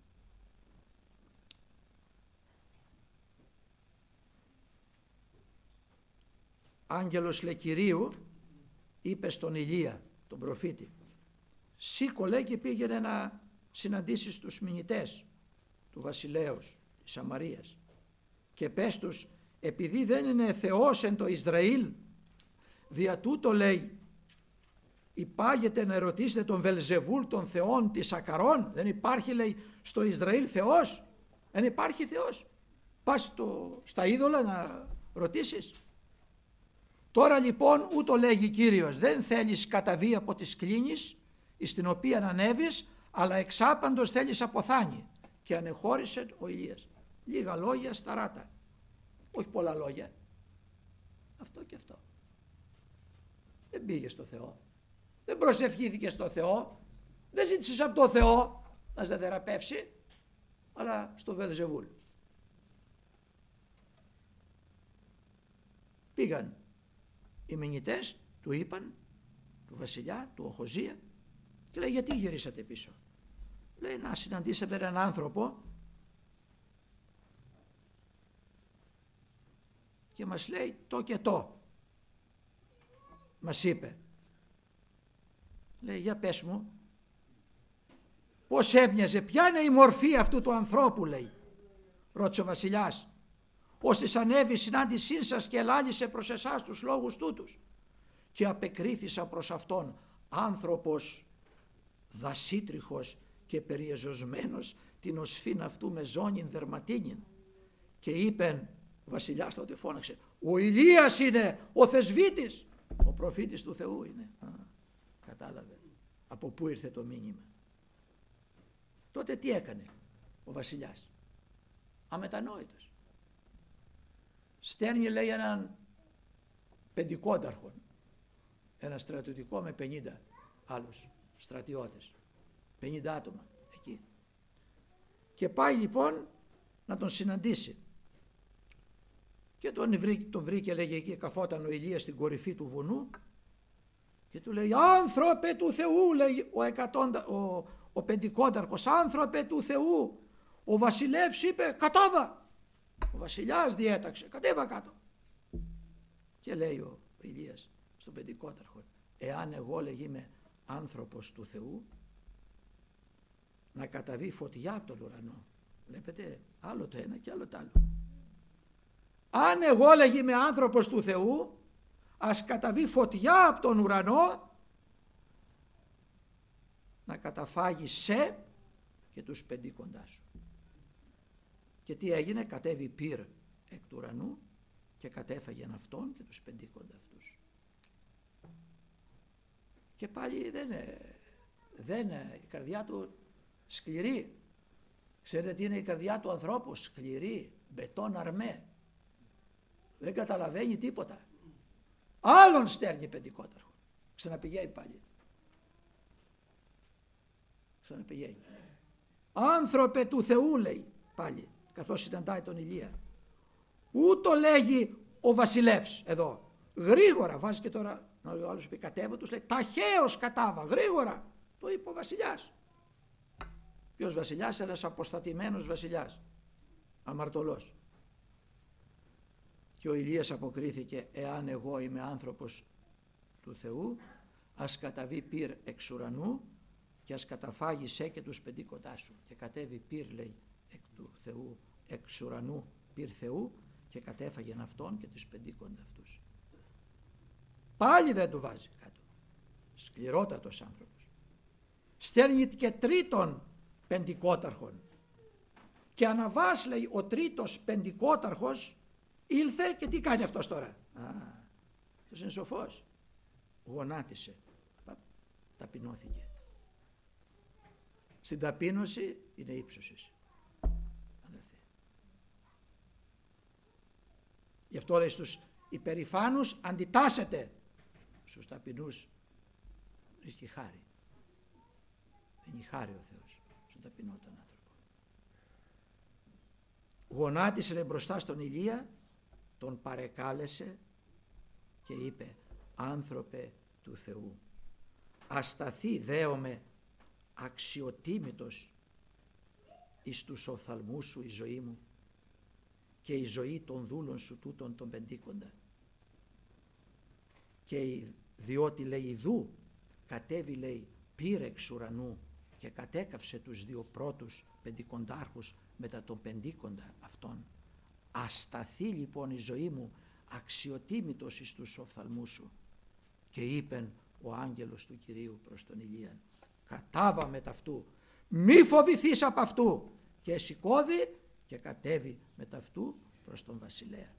άγγελος, λέει, Κυρίου είπε στον Ηλία, τον προφήτη, σήκω, λέει, και πήγαινε να συναντήσεις τους μηνυτές του βασιλέως της Σαμαρίας και πες τους, επειδή δεν είναι Θεός εν το Ισραήλ, δια τούτο, λέει, υπάγεται να ρωτήσετε τον Βελζεβούλ, τον θεόν της Ακαρών. Δεν υπάρχει, λέει, στο Ισραήλ Θεός? Δεν υπάρχει Θεός? Πας στο, στα είδωλα να ρωτήσεις? Τώρα λοιπόν ούτω λέγει Κύριος, δεν θέλεις καταβεί από τις κλίνης εις την οποία ανέβεις, αλλά εξάπαντος θέλεις αποθάνει. Και ανεχώρησε ο Ηλίας. Λίγα λόγια σταράτα, όχι πολλά λόγια, αυτό και αυτό. Δεν πήγε στο Θεό, δεν προσευχήθηκε στο Θεό, δεν ζήτησες από το Θεό να σε θεραπεύσει, αλλά στο Βελζεβούλ. Πήγαν οι μηνυτές, του είπαν, του βασιλιά, του Οχοζία, και λέει, γιατί γυρίσατε πίσω? Λέει, να συναντήσετε έναν άνθρωπο και μας λέει το και το. Μας είπε. Λέει, για πες μου, πώς έμοιαζε, ποια είναι η μορφή αυτού του ανθρώπου, λέει, ρώτησε ο βασιλιάς, ώστις ανέβη συνάντησή σας και ελάλησε προς εσάς τους λόγους τούτους. Και απεκρίθησα προς αυτόν, άνθρωπος δασίτριχος και περιεζωσμένος την οσφήν αυτού με ζώνην δερματίνην. Και είπεν, ο βασιλιάς τότε φώναξε, ο Ηλίας είναι, ο θεσβήτης, ο προφήτης του Θεού είναι. Α, κατάλαβε από πού ήρθε το μήνυμα. Τότε τι έκανε ο βασιλιάς? Αμετανόητος. Στέλνει, λέει, έναν πεντηκόνταρχο, ένα στρατιωτικό με πενήντα άλλους στρατιώτες, πενήντα άτομα εκεί, και πάει λοιπόν να τον συναντήσει. Και τον βρήκε, τον βρήκε, λέγε, εκεί καθόταν ο Ηλίας στην κορυφή του βουνού και του λέει, άνθρωπε του Θεού, λέει ο, εκατόντα, ο, ο πεντηκόνταρχος, άνθρωπε του Θεού, ο βασιλεύς είπε, κατάβα. Ο βασιλιάς διέταξε, κατέβα κάτω. Και λέει ο Ηλίας στον πεντηκόνταρχο, εάν εγώ, λέγει, είμαι άνθρωπος του Θεού, να καταβεί φωτιά από τον ουρανό. Βλέπετε, άλλο το ένα και άλλο το άλλο. Αν εγώ, λέγει, είμαι άνθρωπος του Θεού, ας καταβεί φωτιά από τον ουρανό να καταφάγει σε και τους πεντήκοντά σου. Και τι έγινε? Κατέβη πυρ εκ του ουρανού και κατέφαγε αυτόν και τους πεντήκοντα αυτούς. Και πάλι δεν, δεν η καρδιά του σκληρή. Ξέρετε τι είναι η καρδιά του ανθρώπου? Σκληρή, μπετόν αρμέ. Δεν καταλαβαίνει τίποτα. Άλλον στέλνει πεντηκόταρχο. Ξαναπηγαίνει πάλι. Ξαναπηγαίνει. Άνθρωπε του Θεού, λέει πάλι, καθώς συναντάει τον Ηλία. Ούτω λέγει ο βασιλεύς εδώ. Γρήγορα, βάζει και τώρα, ο άλλος πει κατέβω, τους λέει ταχαίως κατάβα, γρήγορα. Το είπε ο βασιλιάς. Ποιος βασιλιάς? Ένας αποστατημένος βασιλιάς, αμαρτωλός. Και ο Ηλίας αποκρίθηκε, εάν εγώ είμαι άνθρωπος του Θεού, ας καταβεί πυρ εξ ουρανού και ας καταφάγει σε και τους πεντήκοντά σου. Και κατέβει πυρ, λέει, εκ του Θεού, εξ ουρανού πυρ Θεού, και κατέφαγεν αυτόν και τους πεντήκοντα αυτούς. Πάλι δεν του βάζει κάτω. Σκληρότατος άνθρωπος. Στέλνει και τρίτον πεντηκόταρχον. Και αναβάς, λέει, ο τρίτος πεντηκόταρχος ήλθε και τι κάνει αυτός τώρα? Α, αυτός είναι σοφός. Γονάτισε. Ταπεινώθηκε. Στην ταπείνωση είναι ύψωσης. Αδερφοί. Γι' αυτό λέει στους υπερηφάνους αντιτάσσεται, στους ταπεινούς βρίσκει χάρη. Δεν έχει χάρη ο Θεός στον ταπεινό τον άνθρωπο. Γονάτισε, λέει, μπροστά στον Ηλία, τον παρεκάλεσε και είπε, άνθρωπε του Θεού, ασταθεί δέομαι αξιοτίμητος εις τους οφθαλμούς σου η ζωή μου και η ζωή των δούλων σου τούτων των πεντήκοντα. Και διότι, λέει, ιδού κατέβη, λέει, πήρε εξ ουρανού και κατέκαυσε τους δύο πρώτους πεντηκοντάρχους μετά τον πεντήκοντα αυτόν. Ασταθεί λοιπόν η ζωή μου αξιοτίμητος εις τους οφθαλμούς σου. Και είπεν ο άγγελος του Κυρίου προς τον Ηλίαν, κατάβα με ταυτού, μη φοβηθείς από αυτού. Και σηκώδη και κατέβη με ταυτού προς τον βασιλέα.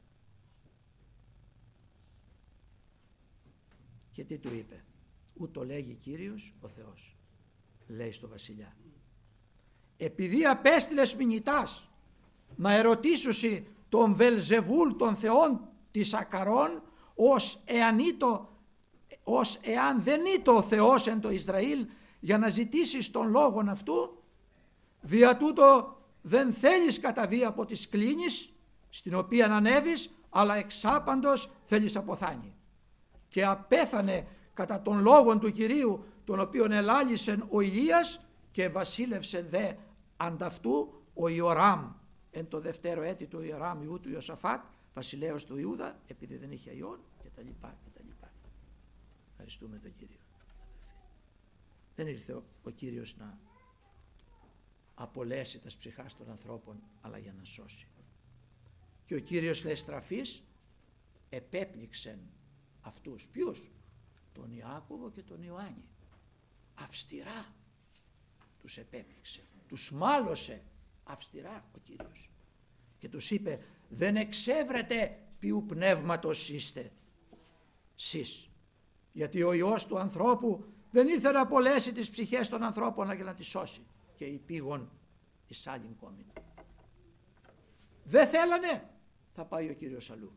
Και τι του είπε? Ούτω λέγει Κύριος ο Θεός, λέει στο βασιλιά, επειδή απέστειλες μηνυτάς να ερωτήσουσι τον Βελζεβούλ των θεών της Ακαρών, ως εάν, ήτο, ως εάν δεν ήτο ο Θεός εν το Ισραήλ, για να ζητήσεις τον λόγον αυτού, δια τούτο δεν θέλεις καταβεί από τις κλίνης στην οποία ανέβεις, αλλά εξάπαντος θέλεις αποθάνει. Και απέθανε κατά τον λόγον του Κυρίου, τον οποίον ελάλησεν ο Ηλίας, και βασίλευσε δε ανταυτού ο Ιωράμ εν το δεύτερο έτη του Ιωράμ ιού του Ιωσαφάτ, βασιλέως του Ιούδα, επειδή δεν είχε ιών, και τα λοιπά και τα λοιπά. Ευχαριστούμε τον Κύριο. Δεν ήρθε ο, ο Κύριος να απολέσει τα ψυχάς των ανθρώπων, αλλά για να σώσει. Και ο Κύριος, λέει, στραφής επέπληξεν αυτούς. Ποιους? Τον Ιάκωβο και τον Ιωάννη. Αυστηρά τους επέπληξε, τους μάλωσε αυστηρά ο Κύριος. Και τους είπε, δεν εξέβρετε ποιου πνεύματος είστε σεις. Γιατί ο Υιός του ανθρώπου δεν ήρθε να απολέσει τις ψυχές των ανθρώπων, αλλά για να τις σώσει. Και υπήγον εις άλλην κόμην. Δεν θέλανε, θα πάει ο Κύριος αλλού.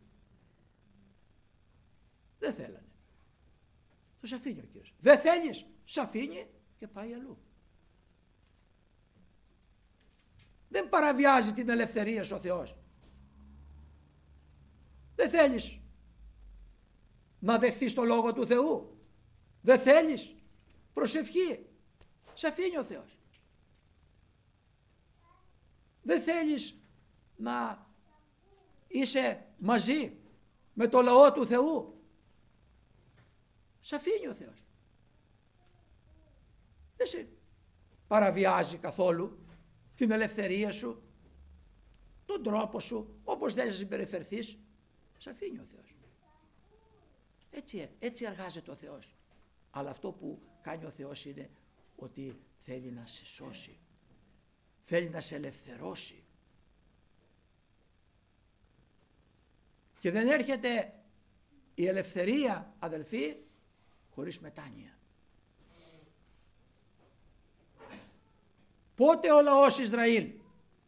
Δεν θέλανε. Τους αφήνει ο Κύριος. Δεν θέλεις, σ' αφήνει και πάει αλλού. Δεν παραβιάζει την ελευθερία σου ο Θεός. Δεν θέλεις να δεχθείς το λόγο του Θεού. Δεν θέλεις προσευχή. Σ' αφήνει ο Θεός. Δεν θέλεις να είσαι μαζί με το λαό του Θεού. Σ' αφήνει ο Θεός. Δεν σε παραβιάζει καθόλου την ελευθερία σου, τον τρόπο σου, όπως θέλεις να συμπεριφερθείς. Σ' αφήνει ο Θεός. Έτσι, έτσι εργάζεται ο Θεός. Αλλά αυτό που κάνει ο Θεός είναι ότι θέλει να σε σώσει. Θέλει να σε ελευθερώσει. Και δεν έρχεται η ελευθερία, αδελφοί, χωρίς μετάνοια. Πότε ο λαός Ισραήλ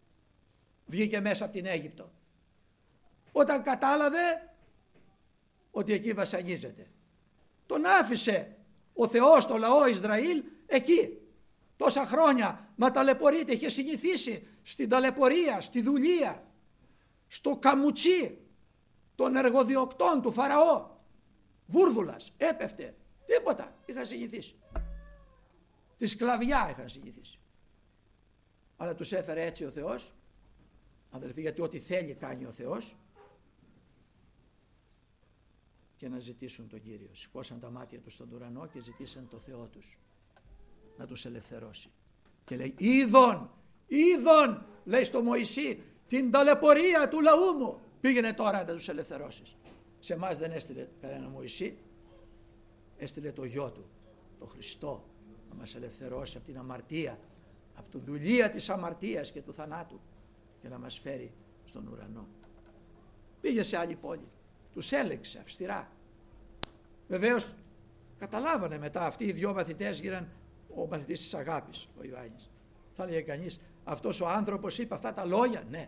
βγήκε μέσα από την Αίγυπτο? Όταν κατάλαβε ότι εκεί βασανίζεται. Τον άφησε ο Θεός το λαό Ισραήλ εκεί τόσα χρόνια, μα ταλαιπωρείται, είχε συνηθίσει στην ταλαιπωρία, στη δουλεία, στο καμουτσί των εργοδιοκτών του Φαραώ. Βούρδουλας, έπεφτε, τίποτα, είχαν συνηθίσει. Τη σκλαβιά είχαν συνηθίσει. Αλλά τους έφερε έτσι ο Θεός, αδελφοί, γιατί ό,τι θέλει κάνει ο Θεός, και να ζητήσουν τον Κύριο. Σηκώσαν τα μάτια τους στον ουρανό και ζητήσαν το Θεό τους να τους ελευθερώσει. Και λέει, είδον, είδον, λέει στο Μωυσή, την ταλαιπωρία του λαού μου. Πήγαινε τώρα να τους ελευθερώσεις. Σε εμάς δεν έστειλε κανένα Μωυσή, έστειλε το γιο του, το Χριστό, να μας ελευθερώσει από την αμαρτία, από τη δουλεία της αμαρτίας και του θανάτου και να μας φέρει στον ουρανό. Πήγε σε άλλη πόλη, τους έλεξε αυστηρά. Βεβαίως καταλάβανε μετά αυτοί οι δυο μαθητές, γίναν ο μαθητής της αγάπης, ο Ιωάννης. Θα έλεγε κανείς, αυτός ο άνθρωπος είπε αυτά τα λόγια, ναι.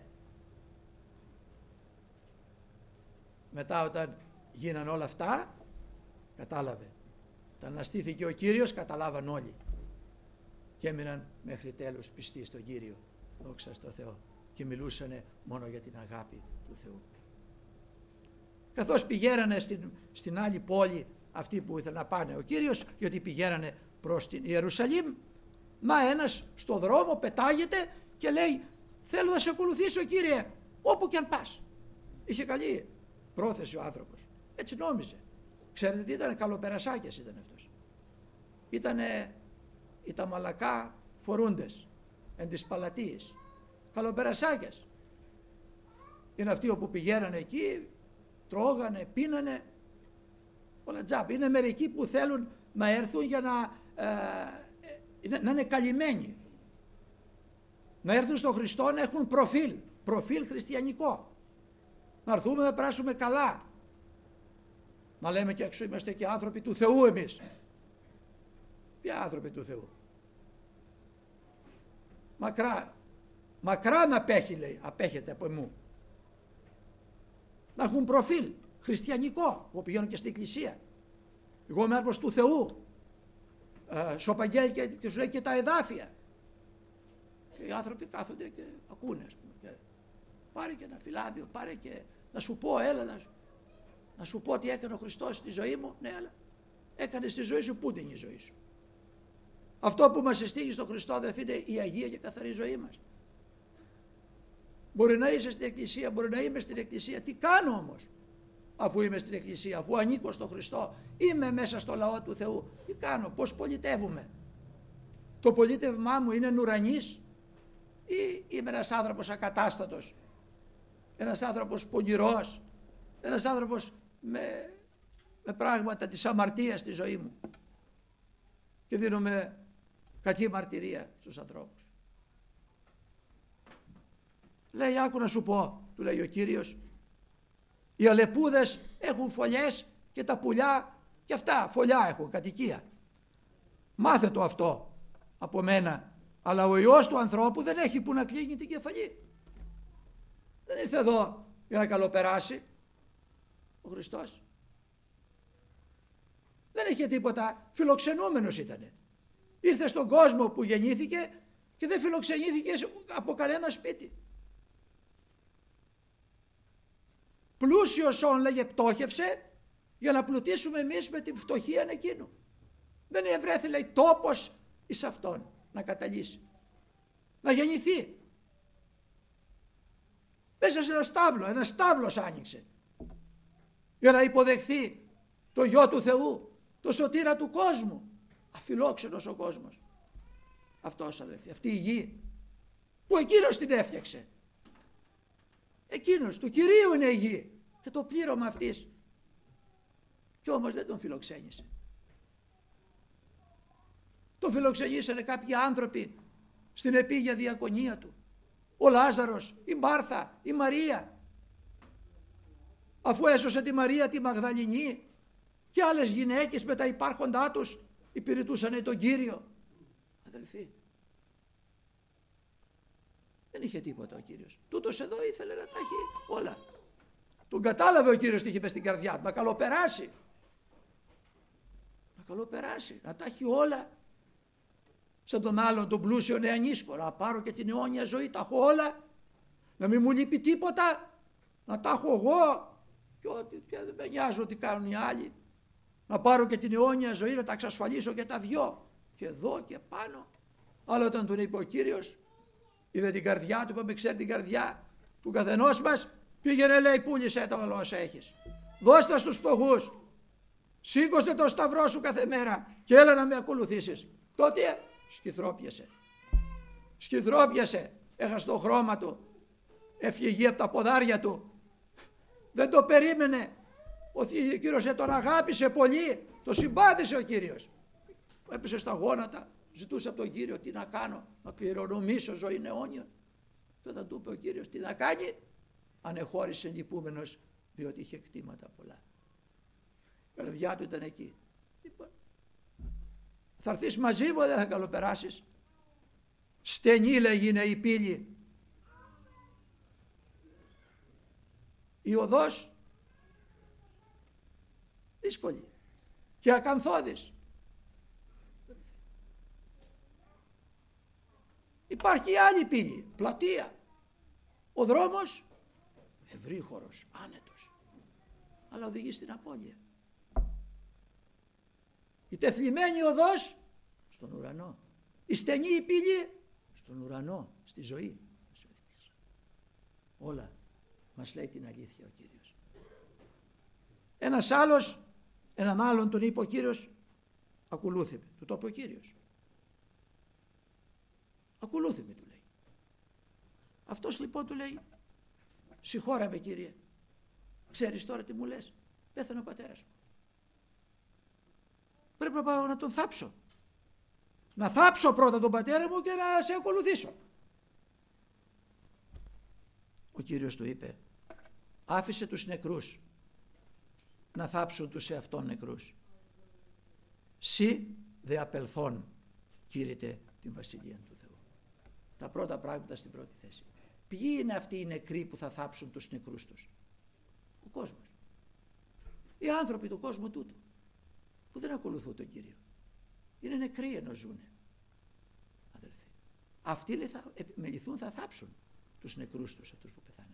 Μετά όταν γίναν όλα αυτά, κατάλαβε. Όταν αναστήθηκε ο Κύριος, καταλάβαν όλοι. Και έμειναν μέχρι τέλους πιστοί στον Κύριο, δόξα στο Θεό. Και μιλούσανε μόνο για την αγάπη του Θεού. Καθώς πηγαίνανε στην, στην άλλη πόλη, αυτοί που ήθελαν να πάνε ο Κύριος, γιατί πηγαίνανε προς την Ιερουσαλήμ, μα ένας στο δρόμο πετάγεται και λέει, θέλω να σε ακολουθήσω, Κύριε, όπου και αν πας. Είχε καλή πρόθεση ο άνθρωπος, έτσι νόμιζε. Ξέρετε τι ήταν, καλοπερασάκιας ήταν αυτός. Ήτανε οι τα μαλακά φορούντες εν της παλατείας, καλοπερασάκιας. Είναι αυτοί όπου πηγαίνανε εκεί, τρώγανε, πίνανε, όλα τζάμπ. Είναι μερικοί που θέλουν να έρθουν για να, ε, να είναι καλυμμένοι. Να έρθουν στον Χριστό, να έχουν προφίλ, προφίλ χριστιανικό. Να έρθουμε να περάσουμε καλά. Να λέμε και έξω είμαστε και άνθρωποι του Θεού εμείς. Ποια άνθρωποι του Θεού? Μακρά, μακρά να απέχει, λέει, απέχετε από εμού. Να έχουν προφίλ χριστιανικό, που πηγαίνουν και στην εκκλησία. Εγώ είμαι άνθρωπος του Θεού. Ε, σου απαγγέλει και, και σου λέει και τα εδάφια. Και οι άνθρωποι κάθονται και ακούνε, ας πούμε. Και πάρε και ένα φυλάδιο, πάρε και να σου πω, έλα να, να σου πω τι έκανε ο Χριστός στη ζωή μου. Ναι, αλλά έκανε στη ζωή σου, πού είναι η ζωή σου? Αυτό που μας εστίγει στον Χριστό, αδερφοί, είναι η αγία και καθαρή ζωή μας. Μπορεί να είσαι στην εκκλησία, μπορεί να είμαι στην εκκλησία. Τι κάνω όμως αφού είμαι στην εκκλησία, αφού ανήκω στον Χριστό, είμαι μέσα στο λαό του Θεού? Τι κάνω, πώς πολιτεύουμε? Το πολίτευμά μου είναι ουρανής ή είμαι ένας άνθρωπος ακατάστατος, ένας άνθρωπος πονηρός, ένας άνθρωπος με, με πράγματα της αμαρτίας στη ζωή μου και δίνουμε κακή μαρτυρία στους ανθρώπους? Λέει, άκου να σου πω, του λέει ο Κύριος, οι αλεπούδες έχουν φωλιές και τα πουλιά και αυτά φωλιά έχουν, κατοικία. Μάθε το αυτό από μένα, αλλά ο Υιός του ανθρώπου δεν έχει που να κλείνει την κεφαλή. Δεν ήρθε εδώ για να καλοπεράσει ο Χριστός. Δεν είχε τίποτα, φιλοξενούμενος ήτανε. Ήρθε στον κόσμο που γεννήθηκε και δεν φιλοξενήθηκε από κανένα σπίτι. Πλούσιος όν, λέγε, πτώχευσε για να πλουτίσουμε εμείς με την φτωχία εκείνου. Δεν ευρέθη, λέει, τόπος εις αυτόν να καταλύσει, να γεννηθεί. Μέσα σε ένα στάβλο, ένα στάβλος άνοιξε για να υποδεχθεί το Γιο του Θεού, το σωτήρα του κόσμου. Αφιλόξενος ο κόσμος αυτός, αδελφοί, αυτή η γη που εκείνος την έφτιαξε. Εκείνος, του Κυρίου είναι η γη και το πλήρωμα αυτής, και όμως δεν τον φιλοξένησε. Τον φιλοξενήσανε κάποιοι άνθρωποι στην επίγεια διακονία του, ο Λάζαρος, η Μάρθα, η Μαρία. Αφού έσωσε τη Μαρία τη Μαγδαληνή και άλλες γυναίκες με τα υπάρχοντά τους υπηρετούσαν τον Κύριο. Αδελφοί, δεν είχε τίποτα ο Κύριος. Τούτος εδώ ήθελε να τα έχει όλα. τον κατάλαβε ο Κύριος τι είχε πες στην καρδιά του, να καλοπεράσει. Να καλοπεράσει, να τα έχει όλα. Σαν τον άλλον τον πλούσιο νεανίσκο, να πάρω και την αιώνια ζωή, τα έχω όλα. Να μην μου λείπει τίποτα, να τα έχω εγώ. Και ό,τι πια δεν με νοιάζει ό,τι κάνουν οι άλλοι. Να πάρω και την αιώνια ζωή, να τα εξασφαλίσω και τα δυο. Και εδώ και πάνω. Αλλά όταν τον είπε ο Κύριος, είδε την καρδιά του, είπαμε ξέρει την καρδιά του καθενός μας, πήγαινε λέει πούλησε τα όλα όσα έχεις. Δώστα στους φτωχούς. Σήκωσε το σταυρό σου κάθε μέρα και έλα να με ακολουθήσεις. Τότε σκυθρόπιασε. Σκυθρόπιασε. Έχασε το χρώμα του. Έφυγε από τα ποδάρια του. Δεν το περίμενε. Ο Κύριος τον αγάπησε πολύ. Το συμπάθησε ο Κύριος. Έπεσε στα γόνατα. Ζητούσε από τον Κύριο τι να κάνω. Να κληρονομήσω ζωή αιώνια. Και όταν του είπε ο Κύριος τι να κάνει, ανεχώρησε λυπούμενος, διότι είχε κτήματα πολλά. Η καρδιά του ήταν εκεί. Είπα, θα έρθεις μαζί μου, δεν θα καλοπεράσεις. Στενή λέγει είναι η πύλη. Η οδός δύσκολη και ακανθώδης. Υπάρχει η άλλη πύλη, πλατεία. Ο δρόμος ευρύχωρος, άνετος, αλλά οδηγεί στην απώλεια. Η τεθλιμμένη οδός στον ουρανό. Η στενή η πύλη στον ουρανό, στη ζωή. Όλα μας λέει την αλήθεια ο Κύριος. Ένας άλλος, έναν άλλον τον είπε ο Κύριος, ακολούθημε. Του το είπε ο Κύριος. Ακολούθημε του λέει. Αυτός λοιπόν του λέει, συγχώραμε Κύριε, ξέρεις τώρα τι μου λες, πέθανε ο πατέρας μου. Πρέπει να πάω να τον θάψω. Να θάψω πρώτα τον πατέρα μου και να σε ακολουθήσω. Ο Κύριος του είπε, άφησε τους νεκρούς να θάψουν τους εαυτόν νεκρούς. Συ δε απελθόν κήρυτε την Βασιλεία του Θεού. Τα πρώτα πράγματα στην πρώτη θέση. Ποιοι είναι αυτοί οι νεκροί που θα θάψουν τους νεκρούς τους? Ο κόσμος. Οι άνθρωποι του κόσμου τούτου που δεν ακολουθούν τον Κύριο. Είναι νεκροί ενώ ζουνε. Αδελφοί. Αυτοί λέει, θα επιμεληθούν, θα θάψουν τους νεκρούς τους, αυτούς που πεθάνανε.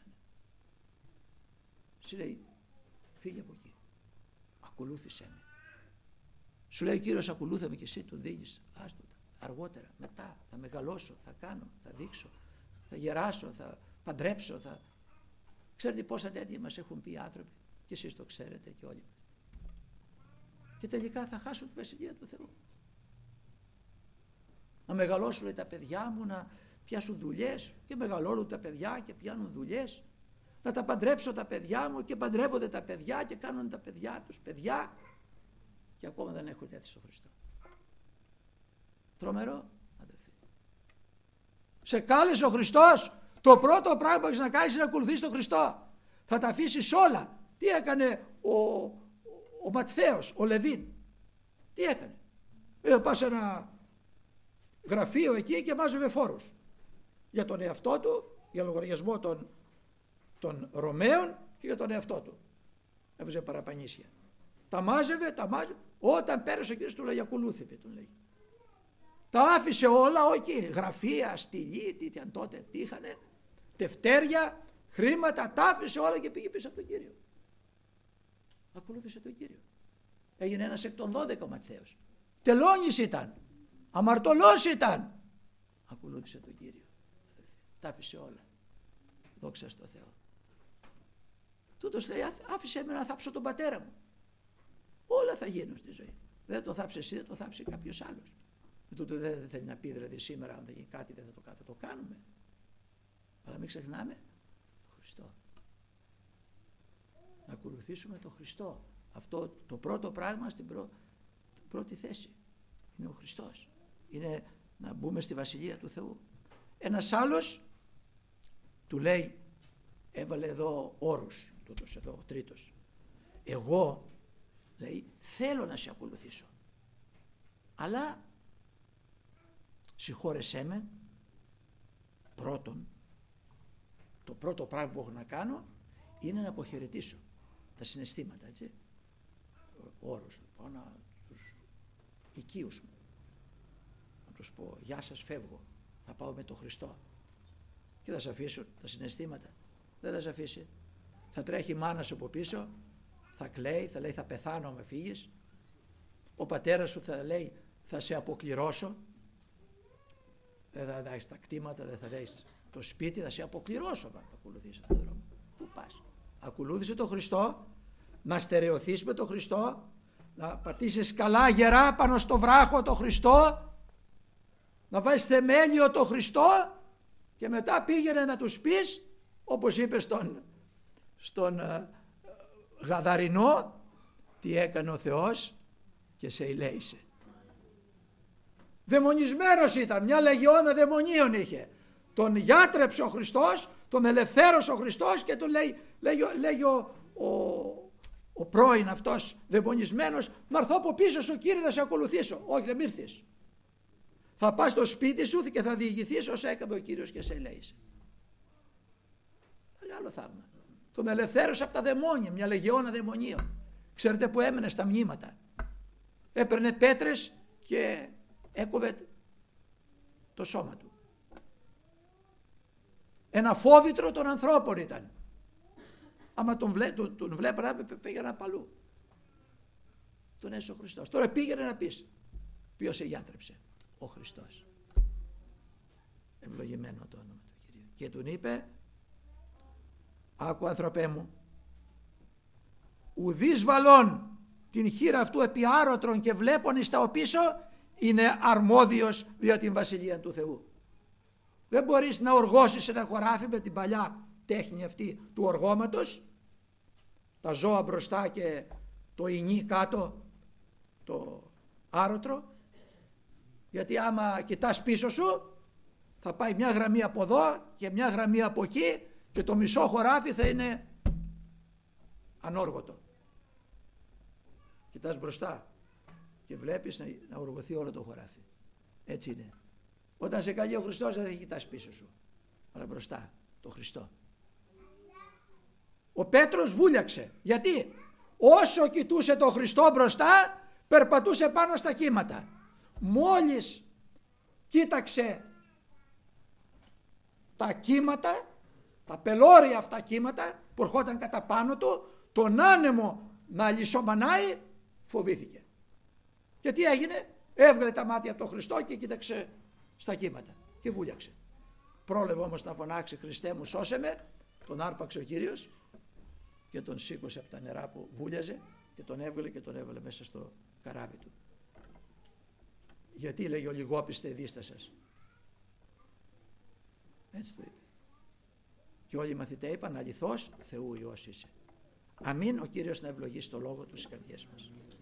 Σου λέει, φύγε από εκεί. Ακολούθησέ με. Σου λέει ο Κύριος, ακολούθα με και εσύ, του δίνεις. Άστο, αργότερα, μετά, θα μεγαλώσω, θα κάνω, θα δείξω, θα γεράσω, θα παντρέψω, θα... Ξέρετε πόσα τέτοια μας έχουν πει οι άνθρωποι και εσείς το ξέρετε και όλοι. Και τελικά θα χάσουν τη Βασιλεία του Θεού. Να μεγαλώσουν λέει, τα παιδιά μου, να πιάσουν δουλειές και μεγαλώνουν τα παιδιά και πιάνουν δουλειές. Να τα παντρέψω τα παιδιά μου και παντρεύονται τα παιδιά και κάνουν τα παιδιά τους παιδιά και ακόμα δεν έχουν έρθει στον Χριστό. Τρομερό, αδελφοί. Σε κάλεσε ο Χριστός, το πρώτο πράγμα που έχεις να κάνεις είναι να ακολουθείς τον Χριστό. Θα τα αφήσεις όλα. Τι έκανε ο, ο, ο Ματθαίος, ο Λεβίν? Τι έκανε? Ε, πάει σε ένα γραφείο εκεί και μάζευε φόρους. Για τον εαυτό του, για λογαριασμό των, των Ρωμαίων και για τον εαυτό του. Έβαζε παραπανίσια. Τα μάζευε, τα μάζευε. Όταν πέρασε ο Κύριος του λέει ακολούθημε, του λέει. Τα άφησε όλα, όχι γραφεία, στυλί, τι ήταν τότε, τι είχανε, τευτέρια, χρήματα, τα άφησε όλα και πήγε πίσω από τον Κύριο. Ακολούθησε τον Κύριο. Έγινε ένας εκ των δώδεκα ο Ματθαίος. Τελώνης ήταν, αμαρτωλός ήταν. Ακολούθησε τον Κύριο. Τα άφησε όλα. Δόξα στο Θεό. Τούτος λέει, άφησε με να θάψω τον πατέρα μου. Όλα θα γίνουν στη ζωή. Δεν το θάψε εσύ, δεν το θάψε κάποιος άλλος. Τούτο δεν θέλει να πει δηλαδή σήμερα αν θα γίνει κάτι δεν θα το, θα το κάνουμε. Αλλά μην ξεχνάμε τον Χριστό. Να ακολουθήσουμε τον Χριστό. Αυτό το πρώτο πράγμα στην πρω... πρώτη θέση. Είναι ο Χριστός. Είναι να μπούμε στη Βασιλεία του Θεού. Ένας άλλος του λέει, έβαλε εδώ όρους, τούτος εδώ ο τρίτος. Εγώ, λέει, θέλω να σε ακολουθήσω. Αλλά συγχώρεσέ με, πρώτον, το πρώτο πράγμα που έχω να κάνω είναι να αποχαιρετήσω τα συναισθήματα, έτσι. Ο όρος, πάω να τους οικείους μου, να τους πω γεια σας, φεύγω, θα πάω με τον Χριστό. Και θα σε αφήσω τα συναισθήματα? Δεν θα σε αφήσει. Θα τρέχει η μάνα σου από πίσω, θα κλαίει, θα λέει θα πεθάνω αν με φύγεις. Ο πατέρας σου θα λέει θα σε αποκληρώσω. Δεν θα δεις τα κτήματα, δεν θα δεις το σπίτι, θα σε αποκληρώσω αν ακολουθείς αυτόν τον δρόμο. Πού πας? Ακολούθησε τον Χριστό, να στερεωθείς με τον Χριστό, να πατήσεις καλά γερά πάνω στο βράχο τον Χριστό, να βάζεις θεμέλιο τον Χριστό και μετά πήγαινε να τους πεις, όπως είπε στον, στον uh, Γαδαρινό, τι έκανε ο Θεός και σε ηλέησε. Δαιμονισμένος ήταν, μια λεγιώνα δαιμονίων είχε. Τον γιάτρεψε ο Χριστός, τον ελευθέρωσε ο Χριστός και του λέει, λέγει, λέγει ο, ο, ο πρώην αυτός δαιμονισμένος, να έρθω από πίσω σου Κύριε να σε ακολουθήσω. Όχι, δεν ήρθες. Θα πας στο σπίτι σου και θα διηγηθείς όσα έκανε ο Κύριος και σε ελέησε. Μεγάλο θαύμα. Τον ελευθέρωσε από τα δαιμόνια, μια λεγιώνα δαιμονίων. Ξέρετε που έμενε στα μνήματα? Έπαιρνε πέτρες και έκοβε το σώμα του. Ένα φόβητρο των ανθρώπων ήταν. Άμα τον, βλέ, τον, τον βλέπανε πήγαιναν παλού. Τον έσωσε ο Χριστός. Τώρα πήγαινε να πεις ποιος σε γιάτρεψε? Ο Χριστός. Ευλογημένο το όνομα του Κυρίου. Και τον είπε, άκου άνθρωπέ μου, ουδείς βαλών την χείρα αυτού επί άρωτρον και βλέπων εις τα οπίσω είναι αρμόδιος δια την βασιλεία του Θεού. Δεν μπορείς να οργώσεις ένα χωράφι με την παλιά τέχνη αυτή του οργώματος, τα ζώα μπροστά και το ινί κάτω, το άρωτρο, γιατί άμα κοιτάς πίσω σου θα πάει μια γραμμή από εδώ και μια γραμμή από εκεί και το μισό χωράφι θα είναι ανόργωτο. Κοιτάς μπροστά και βλέπεις να, να οργωθεί όλο το χωράφι. Έτσι είναι. Όταν σε καλεί ο Χριστός δεν θα κοιτάς πίσω σου, αλλά μπροστά το Χριστό. Ο Πέτρος βούλιαξε. Γιατί? Όσο κοιτούσε το Χριστό μπροστά, περπατούσε πάνω στα κύματα. Μόλις κοίταξε τα κύματα, τα πελώρια αυτά κύματα που ερχόταν κατά πάνω του, τον άνεμο να λυσομανάει, φοβήθηκε. Και τι έγινε? Έβγαλε τα μάτια από τον Χριστό και κοίταξε στα κύματα και βούλιαξε. Πρόλευε όμως να φωνάξει Χριστέ μου σώσε με, τον άρπαξε ο Κύριος και τον σήκωσε από τα νερά που βούλιαζε και τον έβγαλε και τον έβαλε μέσα στο καράβι του. Γιατί λέγει ο λιγόπιστε δίστασας? Έτσι το είπε. Και όλοι οι μαθητές είπαν αληθώς Θεού Υιός είσαι. Αμήν. Ο Κύριος να ευλογήσει το λόγο του στις καρδιές μας.